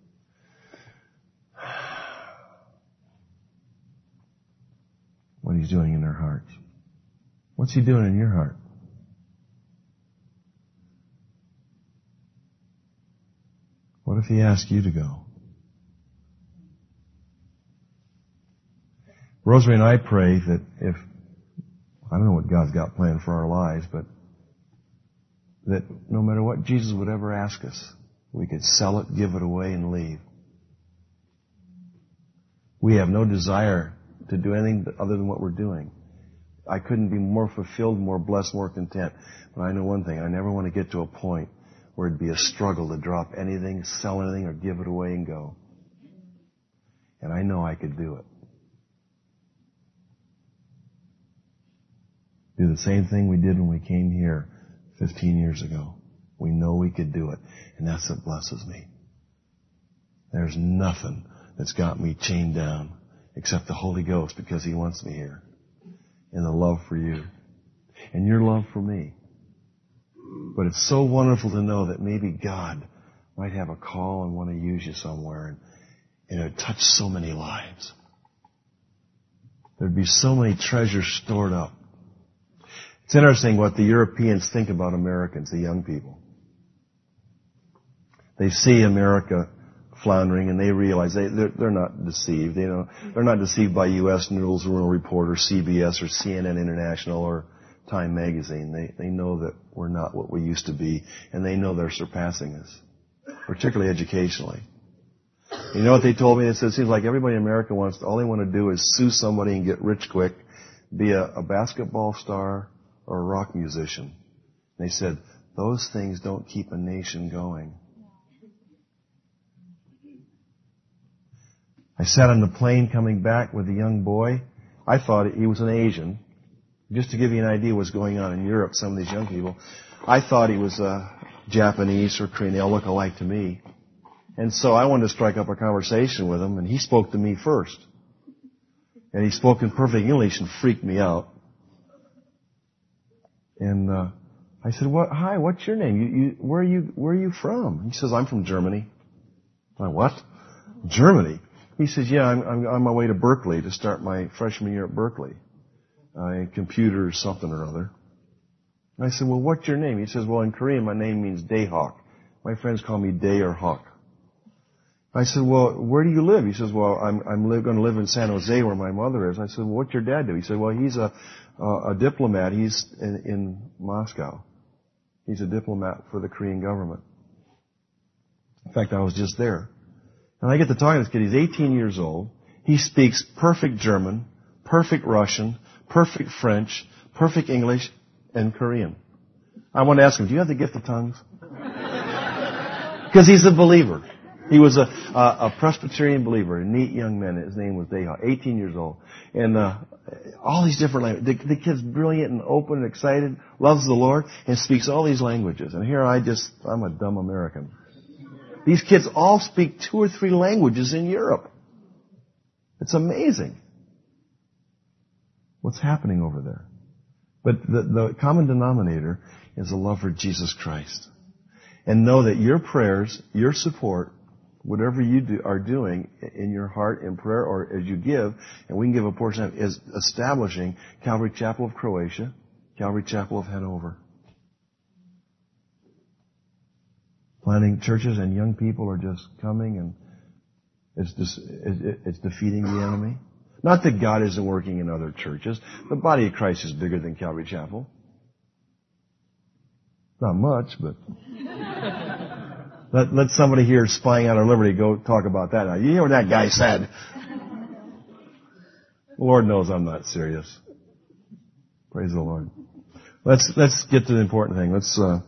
What He's doing in their hearts. What's He doing in your heart? What if He asked you to go? Rosemary and I pray that if, I don't know what God's got planned for our lives, but that no matter what Jesus would ever ask us, we could sell it, give it away, and leave. We have no desire to do anything other than what we're doing. I couldn't be more fulfilled, more blessed, more content. But I know one thing, I never want to get to a point where it'd be a struggle to drop anything, sell anything, or give it away and go. And I know I could do it. Do the same thing we did when we came here 15 years ago. We know we could do it. And that's what blesses me. There's nothing that's got me chained down except the Holy Ghost, because He wants me here. And the love for you. And your love for me. But it's so wonderful to know that maybe God might have a call and want to use you somewhere, and it would touch so many lives. There'd be so many treasures stored up. It's interesting what the Europeans think about Americans, the young people. They see America floundering, and they realize they're not deceived. They're not deceived by U.S. News and World Report or CBS or CNN International or Time Magazine. They know that we're not what we used to be, and they know they're surpassing us, particularly educationally. You know what they told me? They said it seems like everybody in America all they want to do is sue somebody and get rich quick, be a basketball star or a rock musician. They said, those things don't keep a nation going. I sat on the plane coming back with a young boy. I thought he was an Asian. Just to give you an idea what's going on in Europe, some of these young people, I thought he was Japanese or Korean. They all look alike to me. And so I wanted to strike up a conversation with him, and he spoke to me first. And he spoke in perfect English and freaked me out. And I said, hi, what's your name? Where are you from? He says, I'm from Germany. I what? Germany? He says, yeah, I'm on my way to Berkeley to start my freshman year at Berkeley. In computer something or other. And I said, well, what's your name? He says, well, in Korean, my name means Daehawk. My friends call me Day or Hawk. I said, well, where do you live? He says, well, I'm going to live in San Jose where my mother is. I said, well, what's your dad do? He said, well, he's a diplomat. He's in Moscow. He's a diplomat for the Korean government. In fact, I was just there. And I get to talking to this kid. He's 18 years old. He speaks perfect German, perfect Russian, perfect French, perfect English, and Korean. I want to ask him, do you have the gift of tongues? Because he's a believer. He was a Presbyterian believer, a neat young man. His name was Deha, 18 years old. And all these different languages. The kid's brilliant and open and excited, loves the Lord, and speaks all these languages. And here I'm a dumb American. These kids all speak 2 or 3 languages in Europe. It's amazing what's happening over there. But the common denominator is a love for Jesus Christ. And know that your prayers, your support, whatever you are doing in your heart in prayer or as you give, and we can give a portion of it, is establishing Calvary Chapel of Croatia, Calvary Chapel of Hanover. Planting churches, and young people are just coming, and it's defeating the enemy. Not that God isn't working in other churches. The body of Christ is bigger than Calvary Chapel. Not much, but let somebody here spying out our liberty go talk about that. Now, you hear what that guy said. The Lord knows I'm not serious. Praise the Lord. Let's get to the important thing.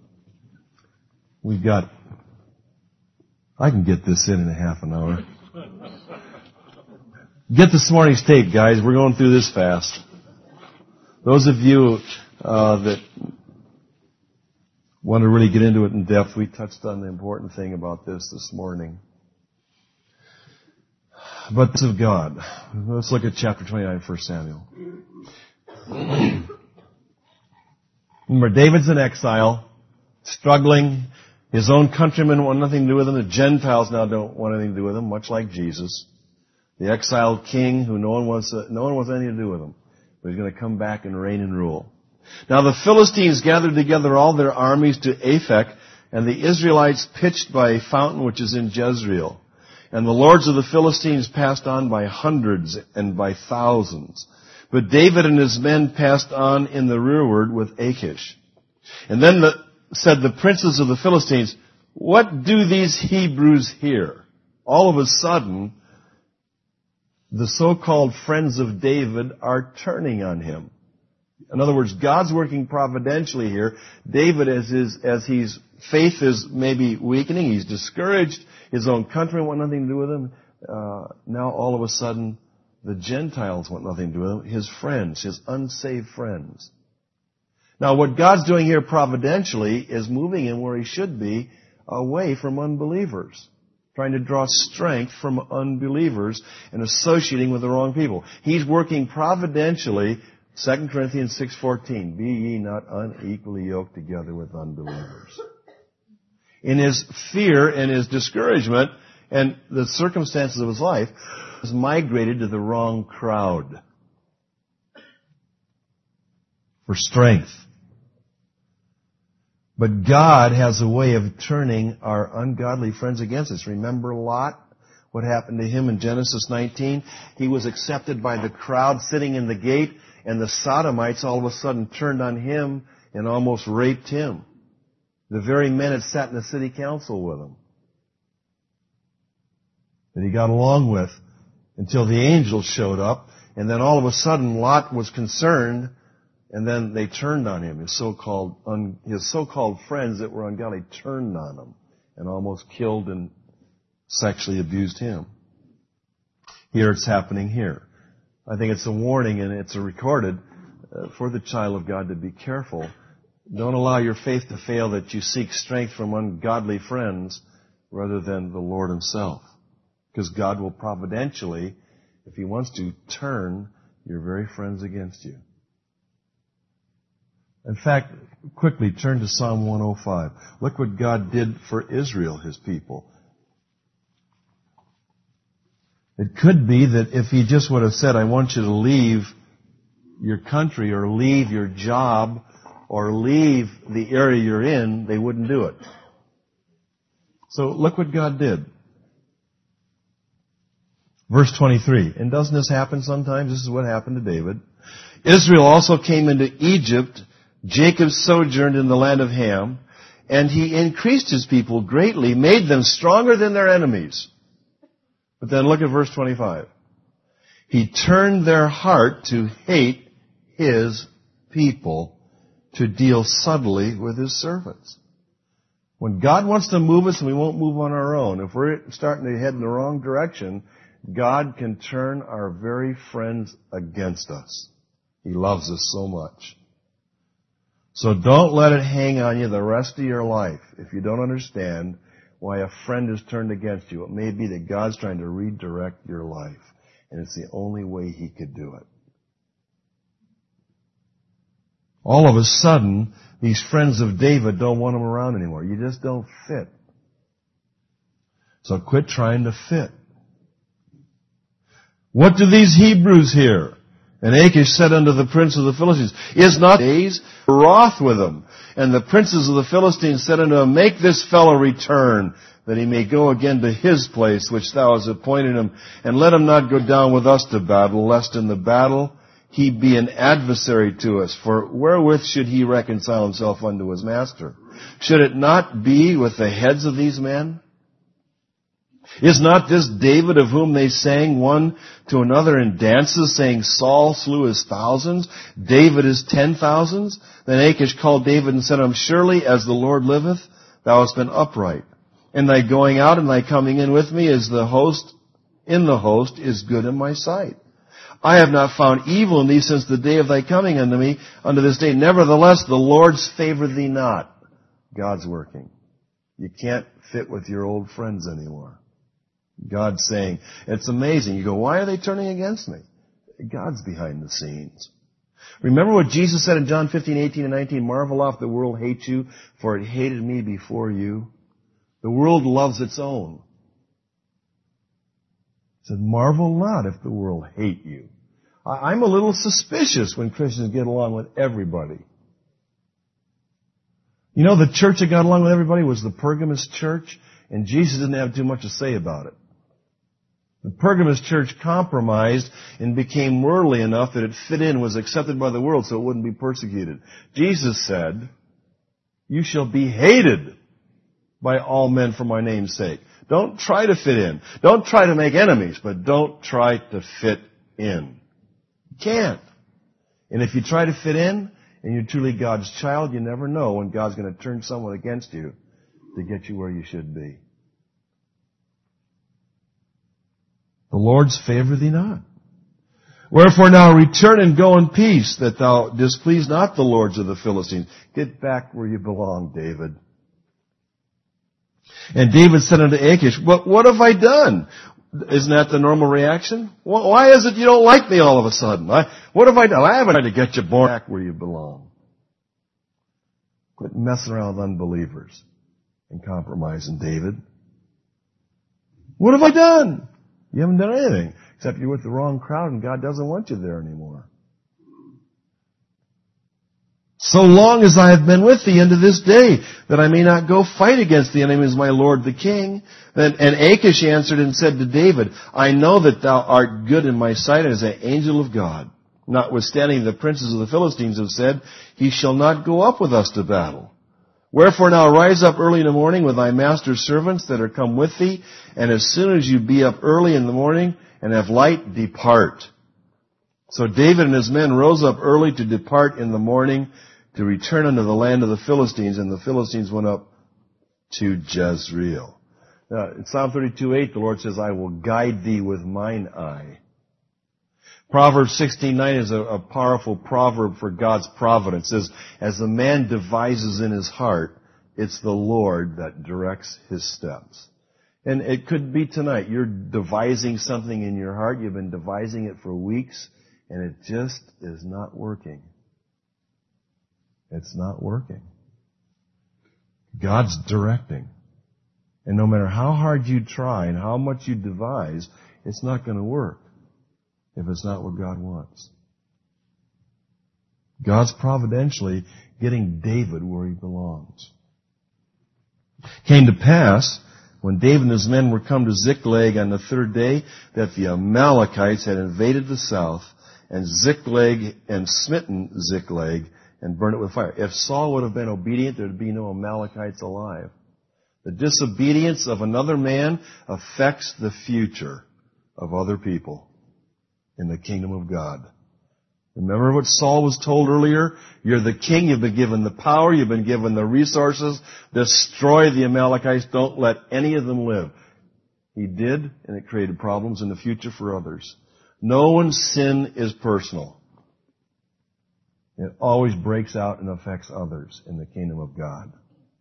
I can get this in a half an hour. Get this morning's tape, guys. We're going through this fast. Those of you that want to really get into it in depth. We touched on the important thing about this morning. But of God. Let's look at chapter 29 of 1 Samuel. Remember, David's in exile, struggling. His own countrymen want nothing to do with him. The Gentiles now don't want anything to do with him, much like Jesus. The exiled king who no one wants anything to do with him. But he's going to come back and reign and rule. Now the Philistines gathered together all their armies to Aphek, and the Israelites pitched by a fountain which is in Jezreel. And the lords of the Philistines passed on by hundreds and by thousands. But David and his men passed on in the rearward with Achish. And then said the princes of the Philistines, "What do these Hebrews here?" All of a sudden, the so-called friends of David are turning on him. In other words, God's working providentially here. David, as his faith is maybe weakening, he's discouraged, his own country want nothing to do with him. Now all of a sudden, the Gentiles want nothing to do with him. His friends, his unsaved friends. Now what God's doing here providentially is moving him where he should be, away from unbelievers. Trying to draw strength from unbelievers and associating with the wrong people. He's working providentially. 2 Corinthians 6:14, "Be ye not unequally yoked together with unbelievers." In his fear and his discouragement and the circumstances of his life, he has migrated to the wrong crowd for strength. But God has a way of turning our ungodly friends against us. Remember Lot? What happened to him in Genesis 19? He was accepted by the crowd sitting in the gate, and the Sodomites all of a sudden turned on him and almost raped him. The very men had sat in the city council with him, that he got along with, until the angels showed up, and then all of a sudden Lot was concerned, and then they turned on him. His so-called friends that were ungodly turned on him and almost killed and sexually abused him. Here it's happening here. I think it's a warning, and it's a recorded for the child of God to be careful. Don't allow your faith to fail, that you seek strength from ungodly friends rather than the Lord himself. Because God will providentially, if he wants to, turn your very friends against you. In fact, quickly turn to Psalm 105. Look what God did for Israel, his people. It could be that if he just would have said, "I want you to leave your country or leave your job or leave the area you're in," they wouldn't do it. So look what God did. Verse 23. And doesn't this happen sometimes? This is what happened to David. "Israel also came into Egypt. Jacob sojourned in the land of Ham, and he increased his people greatly, made them stronger than their enemies." But then look at verse 25. "He turned their heart to hate his people, to deal subtly with his servants." When God wants to move us and we won't move on our own, if we're starting to head in the wrong direction, God can turn our very friends against us. He loves us so much. So don't let it hang on you the rest of your life if you don't understand why a friend is turned against you. It may be that God's trying to redirect your life, and it's the only way he could do it. All of a sudden, these friends of David don't want him around anymore. You just don't fit. So quit trying to fit. "What do these Hebrews here?" And Achish said unto the prince of the Philistines, "Is not days wroth with him?" And the princes of the Philistines said unto him, "Make this fellow return, that he may go again to his place which thou hast appointed him, and let him not go down with us to battle, lest in the battle he be an adversary to us. For wherewith should he reconcile himself unto his master? Should it not be with the heads of these men? Is not this David of whom they sang one to another in dances, saying, Saul slew his thousands, David his 10,000s? Then Achish called David and said unto him, Surely as the Lord liveth, thou hast been upright. And thy going out and thy coming in with me is in the host is good in my sight. I have not found evil in thee since the day of thy coming unto me, unto this day. Nevertheless, the Lord's favor thee not. God's working. You can't fit with your old friends anymore. God's saying, it's amazing. You go, why are they turning against me? God's behind the scenes. Remember what Jesus said in John 15:18 and 19, marvel oft the world hates you, for it hated me before you. The world loves its own. He said, marvel not if the world hate you. I'm a little suspicious when Christians get along with everybody. You know, the church that got along with everybody was the Pergamos church, and Jesus didn't have too much to say about it. The Pergamos church compromised and became worldly enough that it fit in, was accepted by the world so it wouldn't be persecuted. Jesus said, you shall be hated by all men for my name's sake. Don't try to fit in. Don't try to make enemies, but don't try to fit in. You can't. And if you try to fit in, and you're truly God's child, you never know when God's going to turn someone against you to get you where you should be. The Lord's favor thee not. Wherefore now return and go in peace, that thou displease not the lords of the Philistines. Get back where you belong, David. And David said unto Achish, what have I done? Isn't that the normal reaction? Why is it you don't like me all of a sudden? What have I done? I haven't tried to get you back where you belong. Quit messing around with unbelievers and compromising, David. What have I done? You haven't done anything, except you're with the wrong crowd and God doesn't want you there anymore. So long as I have been with thee unto this day, that I may not go fight against the enemies of my lord the king. And Achish answered and said to David, I know that thou art good in my sight as an angel of God. Notwithstanding the princes of the Philistines have said, he shall not go up with us to battle. Wherefore now rise up early in the morning with thy master's servants that are come with thee, and as soon as you be up early in the morning and have light, depart. So David and his men rose up early to depart in the morning to return unto the land of the Philistines, and the Philistines went up to Jezreel. Now, in Psalm 32:8, the Lord says, I will guide thee with mine eye. Proverbs 16:9 is a powerful proverb for God's providence. It says, as a man devises in his heart, it's the Lord that directs his steps. And it could be tonight. You're devising something in your heart. You've been devising it for weeks, and it just is not working. It's not working. God's directing. And no matter how hard you try and how much you devise, it's not going to work if it's not what God wants. God's providentially getting David where he belongs. Came to pass, when David and his men were come to Ziklag on the third day, that the Amalekites had invaded the south, and Ziklag and smitten Ziklag, and burned it with fire. If Saul would have been obedient, there would be no Amalekites alive. The disobedience of another man affects the future of other people in the kingdom of God. Remember what Saul was told earlier? You're the king, you've been given the power, you've been given the resources. Destroy the Amalekites, don't let any of them live. He did, and it created problems in the future for others. No one's sin is personal. It always breaks out and affects others in the kingdom of God.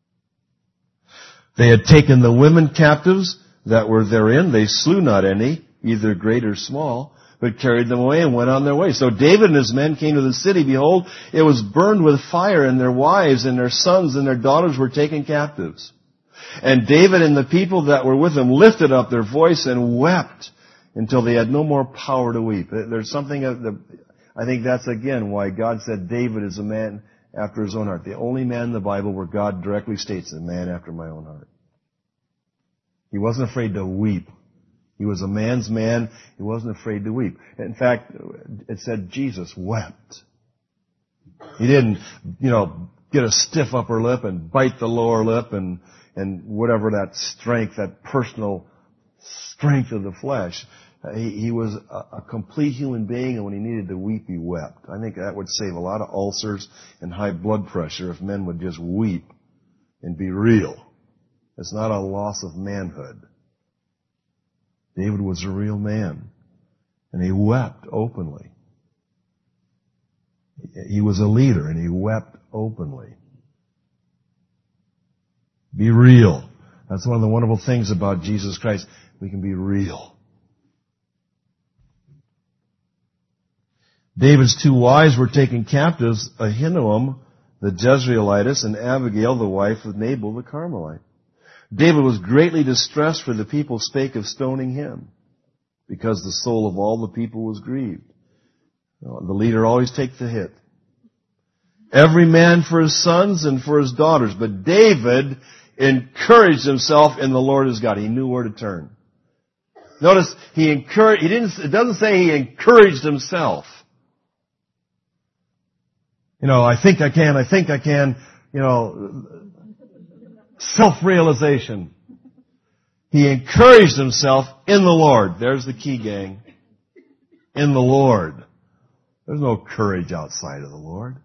They had taken the women captives that were therein. They slew not any, either great or small, but carried them away and went on their way. So David and his men came to the city. Behold, it was burned with fire, and their wives and their sons and their daughters were taken captives. And David and the people that were with him lifted up their voice and wept until they had no more power to weep. There's something I think that's again why God said David is a man after his own heart. The only man in the Bible where God directly states a man after my own heart. He wasn't afraid to weep. He was a man's man. He wasn't afraid to weep. In fact, it said Jesus wept. He didn't, get a stiff upper lip and bite the lower lip and whatever that strength, that personal strength of the flesh. He was a complete human being, and when he needed to weep, he wept. I think that would save a lot of ulcers and high blood pressure if men would just weep and be real. It's not a loss of manhood. David was a real man. And he wept openly. He was a leader and he wept openly. Be real. That's one of the wonderful things about Jesus Christ. We can be real. David's two wives were taken captives, Ahinoam the Jezreelitess and Abigail the wife of Nabal the Carmelite. David was greatly distressed, for the people spake of stoning him, because the soul of all the people was grieved. The leader always takes the hit. Every man for his sons and for his daughters. But David encouraged himself in the Lord his God. He knew where to turn. Notice, it doesn't say he encouraged himself. I think I can, self-realization. He encouraged himself in the Lord. There's the key, gang. In the Lord. There's no courage outside of the Lord.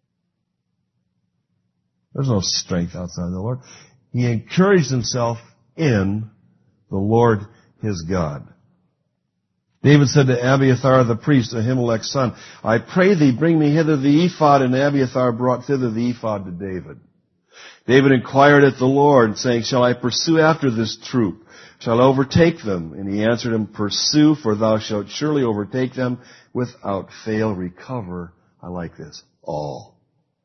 There's no strength outside of the Lord. He encouraged himself in the Lord his God. David said to Abiathar the priest, Ahimelech's son, I pray thee, bring me hither the ephod. And Abiathar brought thither the ephod to David. David inquired at the Lord, saying, shall I pursue after this troop? Shall I overtake them? And he answered him, pursue, for thou shalt surely overtake them, without fail recover. I like this. All.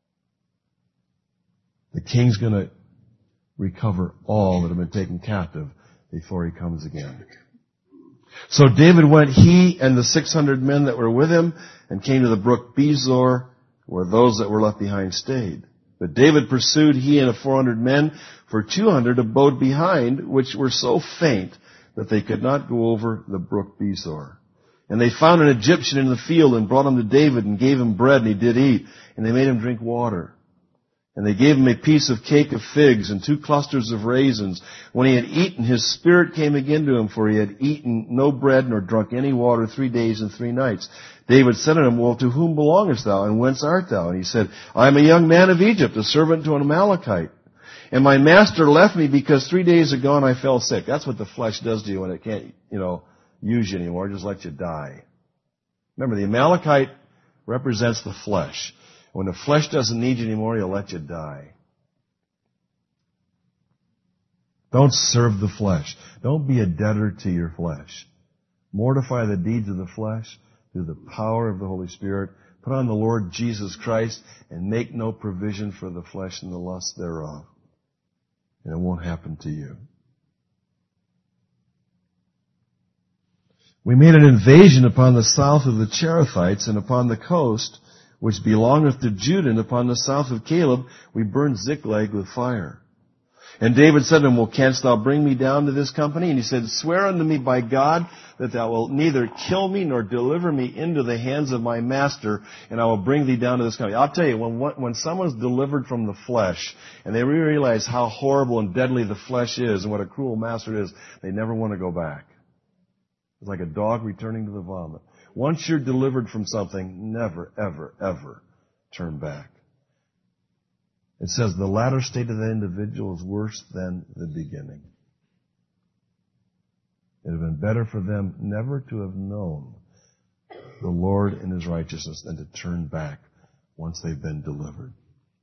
The king's going to recover all that have been taken captive before he comes again. So David went, he and the 600 men that were with him, and came to the brook Bezor, where those that were left behind stayed. But David pursued, he and 400 men, for 200 abode behind, which were so faint that they could not go over the brook Bezor. And they found an Egyptian in the field and brought him to David and gave him bread, and he did eat, and they made him drink water. And they gave him a piece of cake of figs and 2 clusters of raisins. When he had eaten, his spirit came again to him, for he had eaten no bread nor drunk any water 3 days and 3 nights. David said unto him, well, to whom belongest thou, and whence art thou? And he said, I am a young man of Egypt, a servant to an Amalekite. And my master left me because 3 days ago and I fell sick. That's what the flesh does to you when it can't, use you anymore. Just let you die. Remember, the Amalekite represents the flesh. When the flesh doesn't need you anymore, he'll let you die. Don't serve the flesh. Don't be a debtor to your flesh. Mortify the deeds of the flesh through the power of the Holy Spirit. Put on the Lord Jesus Christ and make no provision for the flesh and the lust thereof. And it won't happen to you. We made an invasion upon the south of the Cherethites and upon the coast, which belongeth to Judah, and upon the south of Caleb, we burned Ziklag with fire. And David said to him, well, canst thou bring me down to this company? And he said, swear unto me by God that thou wilt neither kill me nor deliver me into the hands of my master, and I will bring thee down to this company. I'll tell you, when someone's delivered from the flesh, and they realize how horrible and deadly the flesh is, and what a cruel master it is, they never want to go back. It's like a dog returning to the vomit. Once you're delivered from something, never, ever, ever turn back. It says the latter state of the individual is worse than the beginning. It would have been better for them never to have known the Lord and His righteousness than to turn back once they've been delivered.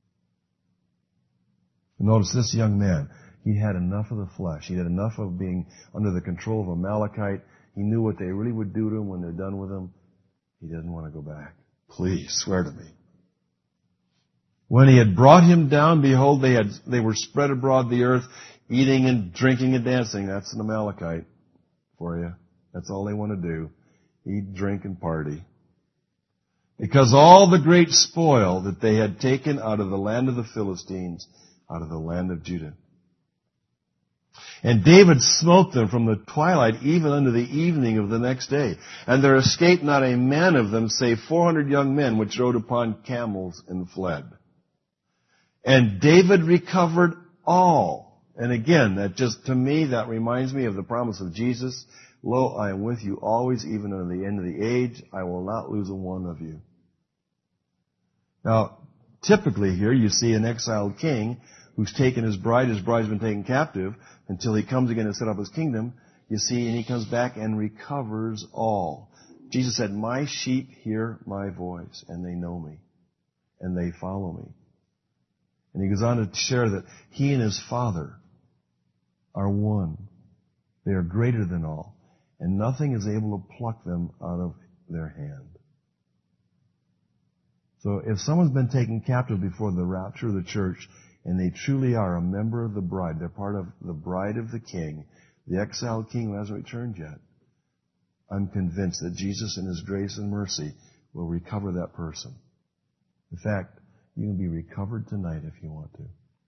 Notice this young man, he had enough of the flesh. He had enough of being under the control of Amalekite. He knew what they really would do to him when they're done with him. He didn't want to go back. Please, swear to me. When he had brought him down, behold, they were spread abroad the earth, eating and drinking and dancing. That's an Amalekite for you. That's all they want to do. Eat, drink, and party. Because all the great spoil that they had taken out of the land of the Philistines, out of the land of Judah. And David smote them from the twilight even unto the evening of the next day. And there escaped not a man of them, save 400 young men, which rode upon camels and fled. And David recovered all. And again, to me, that reminds me of the promise of Jesus. Lo, I am with you always, even unto the end of the age. I will not lose a one of you. Now, typically here you see an exiled king who's taken his bride. His bride's been taken captive until he comes again and set up his kingdom. You see, and he comes back and recovers all. Jesus said, my sheep hear my voice, and they know me, and they follow me. And he goes on to share that he and his Father are one. They are greater than all, and nothing is able to pluck them out of their hand. So if someone's been taken captive before the rapture of the church, and they truly are a member of the bride, they're part of the bride of the King, the exiled King who hasn't returned yet, I'm convinced that Jesus in His grace and mercy will recover that person. In fact, you can be recovered tonight if you want to.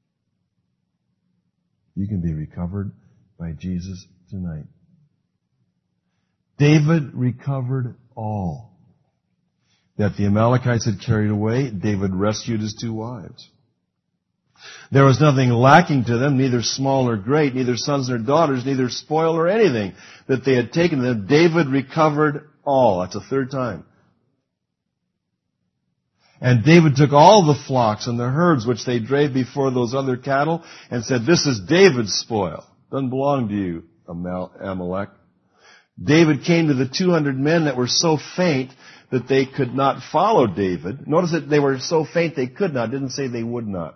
You can be recovered by Jesus tonight. David recovered all that the Amalekites had carried away. David rescued his 2 wives. There was nothing lacking to them, neither small nor great, neither sons nor daughters, neither spoil or anything that they had taken them. David recovered all. That's a 3rd time. And David took all the flocks and the herds which they drave before those other cattle and said, this is David's spoil. Doesn't belong to you, Amalek. David came to the 200 men that were so faint that they could not follow David. Notice that they were so faint they could not. It didn't say they would not.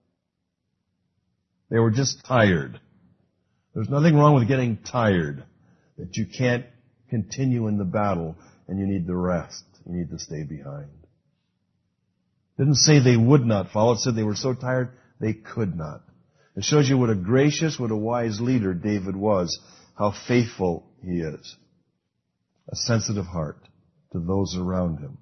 They were just tired. There's nothing wrong with getting tired, that you can't continue in the battle and you need to rest. You need to stay behind. It didn't say they would not follow. It said they were so tired they could not. It shows you what a gracious, what a wise leader David was, how faithful he is. A sensitive heart to those around him.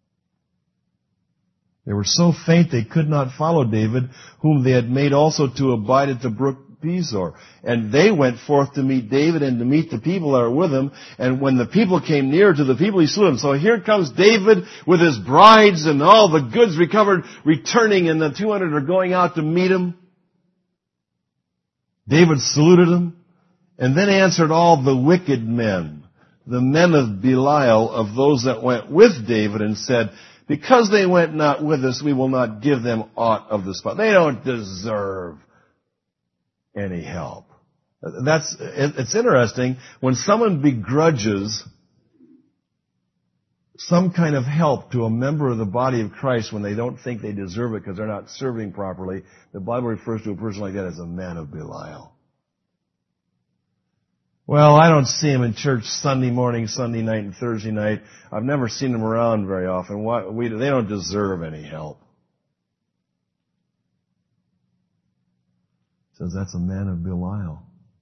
They were so faint they could not follow David, whom they had made also to abide at the brook Besor. And they went forth to meet David and to meet the people that were with him. And when the people came near to the people, he slew them. So here comes David with his brides and all the goods recovered, returning, and the 200 are going out to meet him. David saluted them, and then answered all the wicked men, the men of Belial, of those that went with David, and said, because they went not with us, we will not give them aught of the spoil. They don't deserve any help. It's interesting, when someone begrudges some kind of help to a member of the body of Christ when they don't think they deserve it because they're not serving properly, the Bible refers to a person like that as a man of Belial. Well, I don't see him in church Sunday morning, Sunday night, and Thursday night. I've never seen them around very often. They don't deserve any help. It says that's a man of Belial.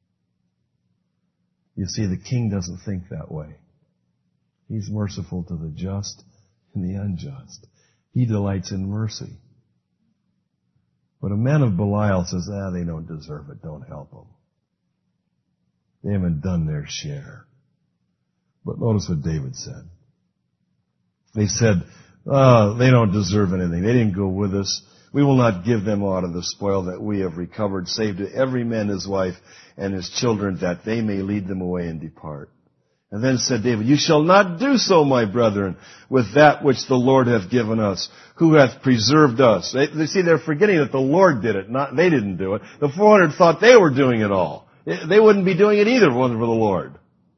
You see, the king doesn't think that way. He's merciful to the just and the unjust. He delights in mercy. But a man of Belial says, they don't deserve it. Don't help them. They haven't done their share. But notice what David said. They said, they don't deserve anything. They didn't go with us. We will not give them aught of the spoil that we have recovered, save to every man his wife and his children, that they may lead them away and depart. And then said David, you shall not do so, my brethren, with that which the Lord hath given us, who hath preserved us. They see, they're forgetting that the Lord did it, not they didn't do it. The 400 thought they were doing it all. They wouldn't be doing it either if it wasn't for the Lord.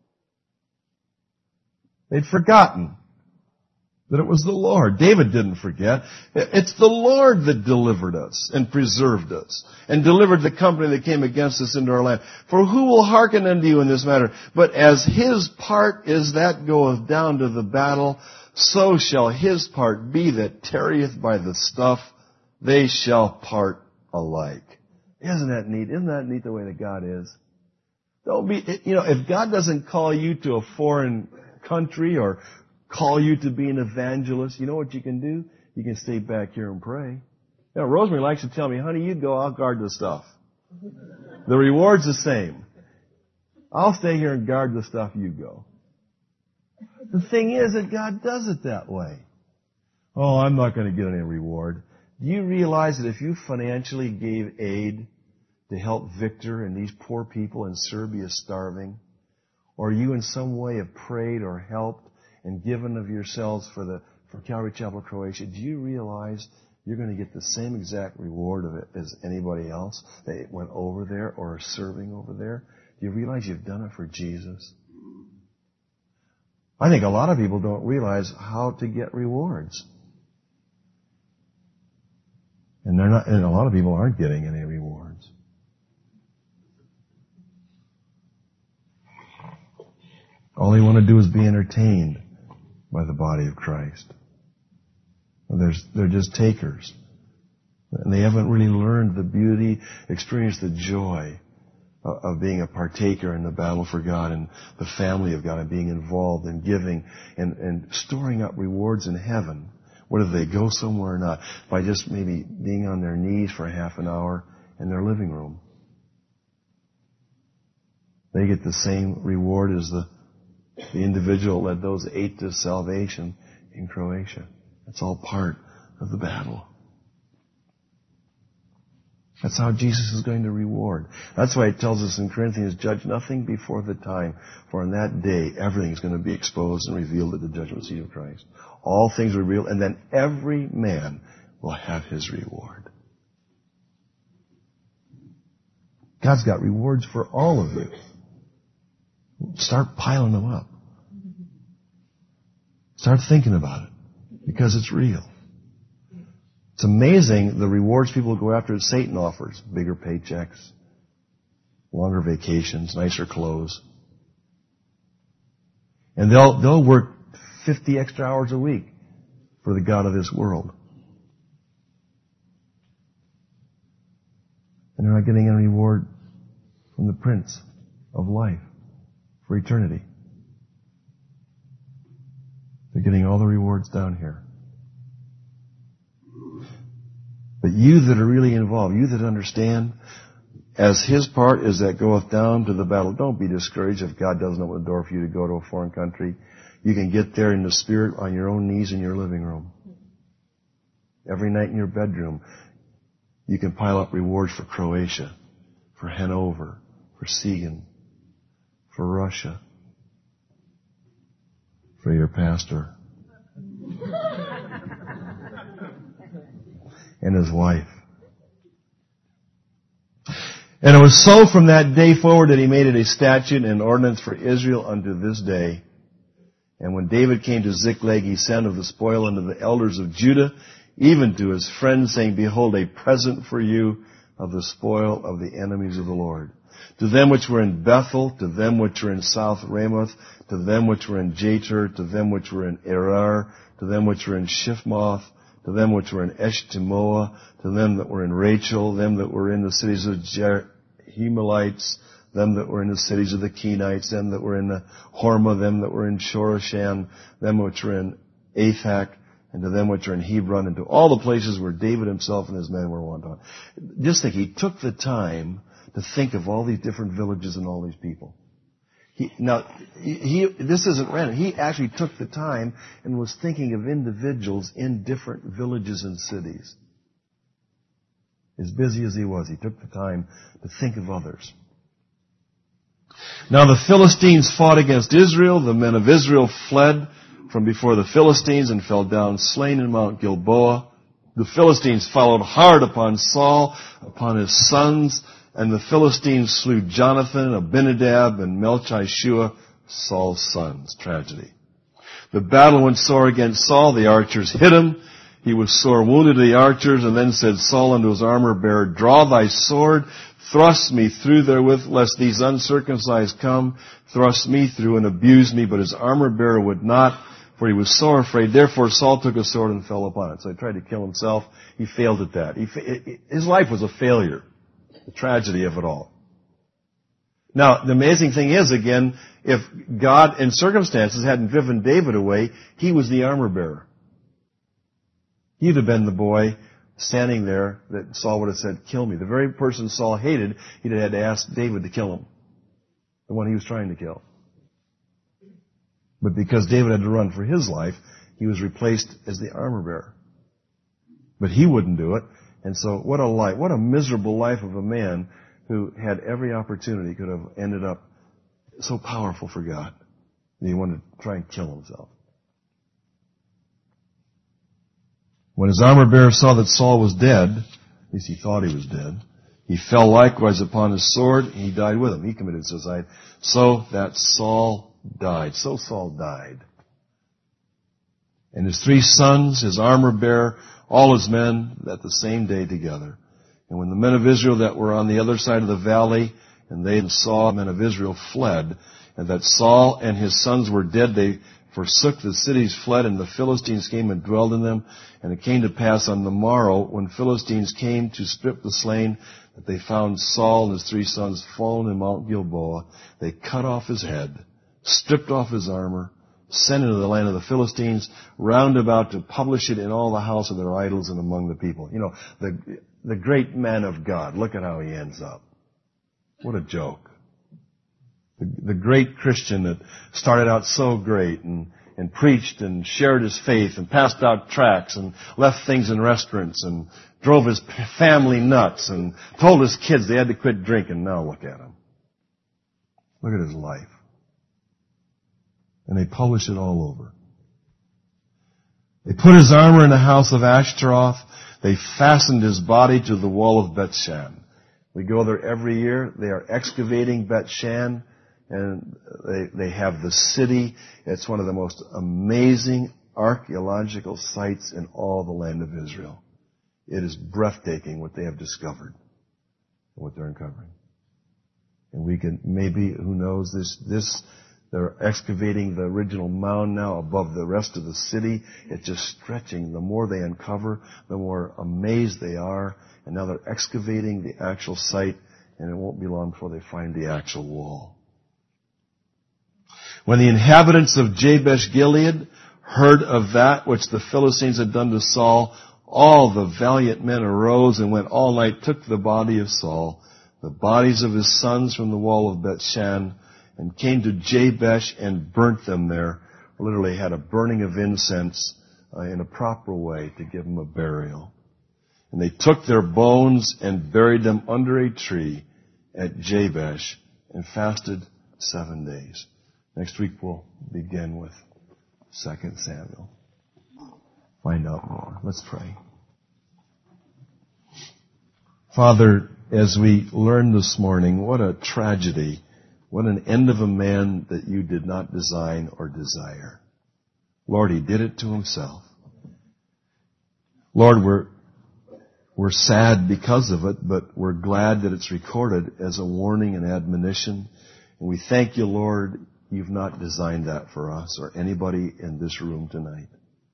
They'd forgotten that it was the Lord. David didn't forget. It's the Lord that delivered us and preserved us and delivered the company that came against us into our land. For who will hearken unto you in this matter? But as his part is that goeth down to the battle, so shall his part be that tarrieth by the stuff. They shall part alike. Isn't that neat? Isn't that neat the way that God is? Don't be, if God doesn't call you to a foreign country or call you to be an evangelist, you know what you can do? You can stay back here and pray. Rosemary likes to tell me, honey, you go, I'll guard the stuff. The reward's the same. I'll stay here and guard the stuff, you go. The thing is that God does it that way. Oh, I'm not going to get any reward. Do you realize that if you financially gave aid to help Victor and these poor people in Serbia starving, or you in some way have prayed or helped and given of yourselves for Calvary Chapel Croatia, do you realize you're going to get the same exact reward of it as anybody else that went over there or are serving over there? Do you realize you've done it for Jesus? I think a lot of people don't realize how to get rewards. And a lot of people aren't getting any rewards. All they want to do is be entertained by the body of Christ. They're just takers. And they haven't really learned the beauty, experienced the joy of being a partaker in the battle for God and the family of God and being involved in giving and storing up rewards in heaven, whether they go somewhere or not, by just maybe being on their knees for half an hour in their living room. They get the same reward as the individual that led those 8 to salvation in Croatia. It's all part of the battle. That's how Jesus is going to reward. That's why it tells us in Corinthians, judge nothing before the time, for on that day everything is going to be exposed and revealed at the judgment seat of Christ. All things are revealed, and then every man will have his reward. God's got rewards for all of you. Start piling them up. Start thinking about it, because it's real. It's amazing the rewards people go after that Satan offers. Bigger paychecks, longer vacations, nicer clothes. And they'll work 50 extra hours a week for the God of this world. And they're not getting any reward from the Prince of Life for eternity. They're getting all the rewards down here. But you that are really involved, you that understand, as his part is that goeth down to the battle, don't be discouraged if God doesn't open the door for you to go to a foreign country. You can get there in the Spirit on your own knees in your living room. Every night in your bedroom, you can pile up rewards for Croatia, for Hanover, for Siegen, for Russia, for your pastor and his wife. And it was so from that day forward that he made it a statute and ordinance for Israel unto this day. And when David came to Ziklag, he sent of the spoil unto the elders of Judah, even to his friends, saying, behold, a present for you of the spoil of the enemies of the Lord. To them which were in Bethel, to them which were in South Ramoth, to them which were in Jatir, to them which were in Erar, to them which were in Shifmoth, to them which were in Eshtemoa, to them that were in Rachel, them that were in the cities of Jerahmeelites, them that were in the cities of the Kenites, them that were in the Hormah, them that were in Shorashan, them which were in Athak, and to them which are in Hebron, and to all the places where David himself and his men were wont. Just think, he took the time to think of all these different villages and all these people. This isn't random. He actually took the time and was thinking of individuals in different villages and cities. As busy as he was, he took the time to think of others. Now the Philistines fought against Israel. The men of Israel fled from before the Philistines and fell down slain in Mount Gilboa. The Philistines followed hard upon Saul, upon his sons, and the Philistines slew Jonathan, Abinadab, and Melchishua, Saul's sons. Tragedy. The battle went sore against Saul. The archers hit him. He was sore wounded, the archers, and then said Saul unto his armor-bearer, draw thy sword, thrust me through therewith, lest these uncircumcised come, thrust me through and abuse me. But his armor-bearer would not, for he was sore afraid. Therefore Saul took a sword and fell upon it. So he tried to kill himself. He failed at that. His life was a failure. The tragedy of it all. Now, the amazing thing is, again, if God and circumstances hadn't driven David away, he was the armor-bearer. He'd have been the boy standing there that Saul would have said, kill me. The very person Saul hated, he'd have had to ask David to kill him. The one he was trying to kill. But because David had to run for his life, he was replaced as the armor-bearer. But he wouldn't do it. And so what a life, what a miserable life of a man who had every opportunity, could have ended up so powerful for God that he wanted to try and kill himself. When his armor-bearer saw that Saul was dead, at least he thought he was dead, he fell likewise upon his sword, and he died with him. He committed suicide. So that Saul died. So Saul died. and his 3 sons, his armor-bearer, all his men, at the same day together. And when the men of Israel that were on the other side of the valley, and they saw the men of Israel fled, and that Saul and his sons were dead, they forsook the cities, fled, and the Philistines came and dwelled in them. And it came to pass on the morrow, when Philistines came to strip the slain, that they found Saul and his 3 sons fallen in Mount Gilboa. They cut off his head, stripped off his armor, sent into the land of the Philistines, round about to publish it in all the house of their idols and among the people. You know, the great man of God, look at how he ends up. What a joke. The great Christian that started out so great and preached and shared his faith and passed out tracts and left things in restaurants and drove his family nuts and told his kids they had to quit drinking. Now look at him. Look at his life. And they publish it all over. They put his armor in the house of Ashtaroth. They fastened his body to the wall of Bethshan. We go there every year. They are excavating Bethshan, and they have the city. It's one of the most amazing archaeological sites in all the land of Israel. It is breathtaking what they have discovered and what they're uncovering. And we can maybe, who knows, they're excavating the original mound now above the rest of the city. It's just stretching. The more they uncover, the more amazed they are. And now they're excavating the actual site, and it won't be long before they find the actual wall. When the inhabitants of Jabesh Gilead heard of that which the Philistines had done to Saul, all the valiant men arose and went all night, took the body of Saul, the bodies of his sons from the wall of Bethshan, and came to Jabesh and burnt them there. Literally had a burning of incense in a proper way to give them a burial. And they took their bones and buried them under a tree at Jabesh and fasted 7 days. Next week we'll begin with 2 Samuel. Find out more. Let's pray. Father, as we learned this morning, what a tragedy, what an end of a man that you did not design or desire. Lord, he did it to himself. Lord, we're sad because of it, but we're glad that it's recorded as a warning and admonition. And we thank you, Lord, you've not designed that for us or anybody in this room tonight.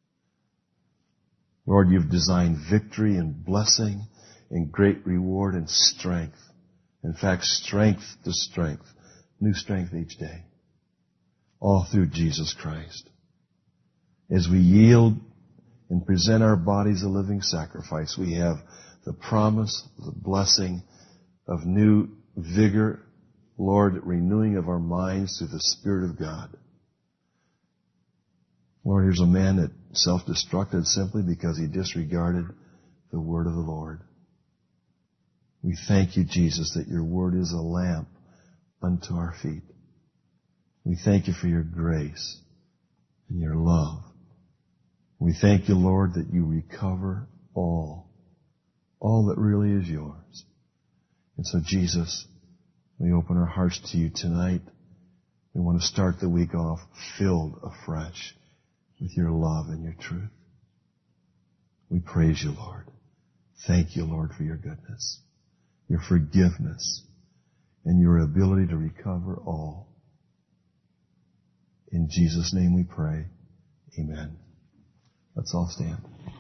Lord, you've designed victory and blessing and great reward and strength. In fact, strength to strength. New strength each day. All through Jesus Christ. As we yield and present our bodies a living sacrifice, we have the promise, the blessing of new vigor, Lord, renewing of our minds through the Spirit of God. Lord, here's a man that self-destructed simply because he disregarded the word of the Lord. We thank you, Jesus, that your word is a lamp unto our feet. We thank you for your grace and your love. We thank you, Lord, that you recover all that really is yours. And so, Jesus, we open our hearts to you tonight. We want to start the week off filled afresh with your love and your truth. We praise you, Lord. Thank you, Lord, for your goodness, your forgiveness, and your ability to recover all. In Jesus' name we pray. Amen. Let's all stand.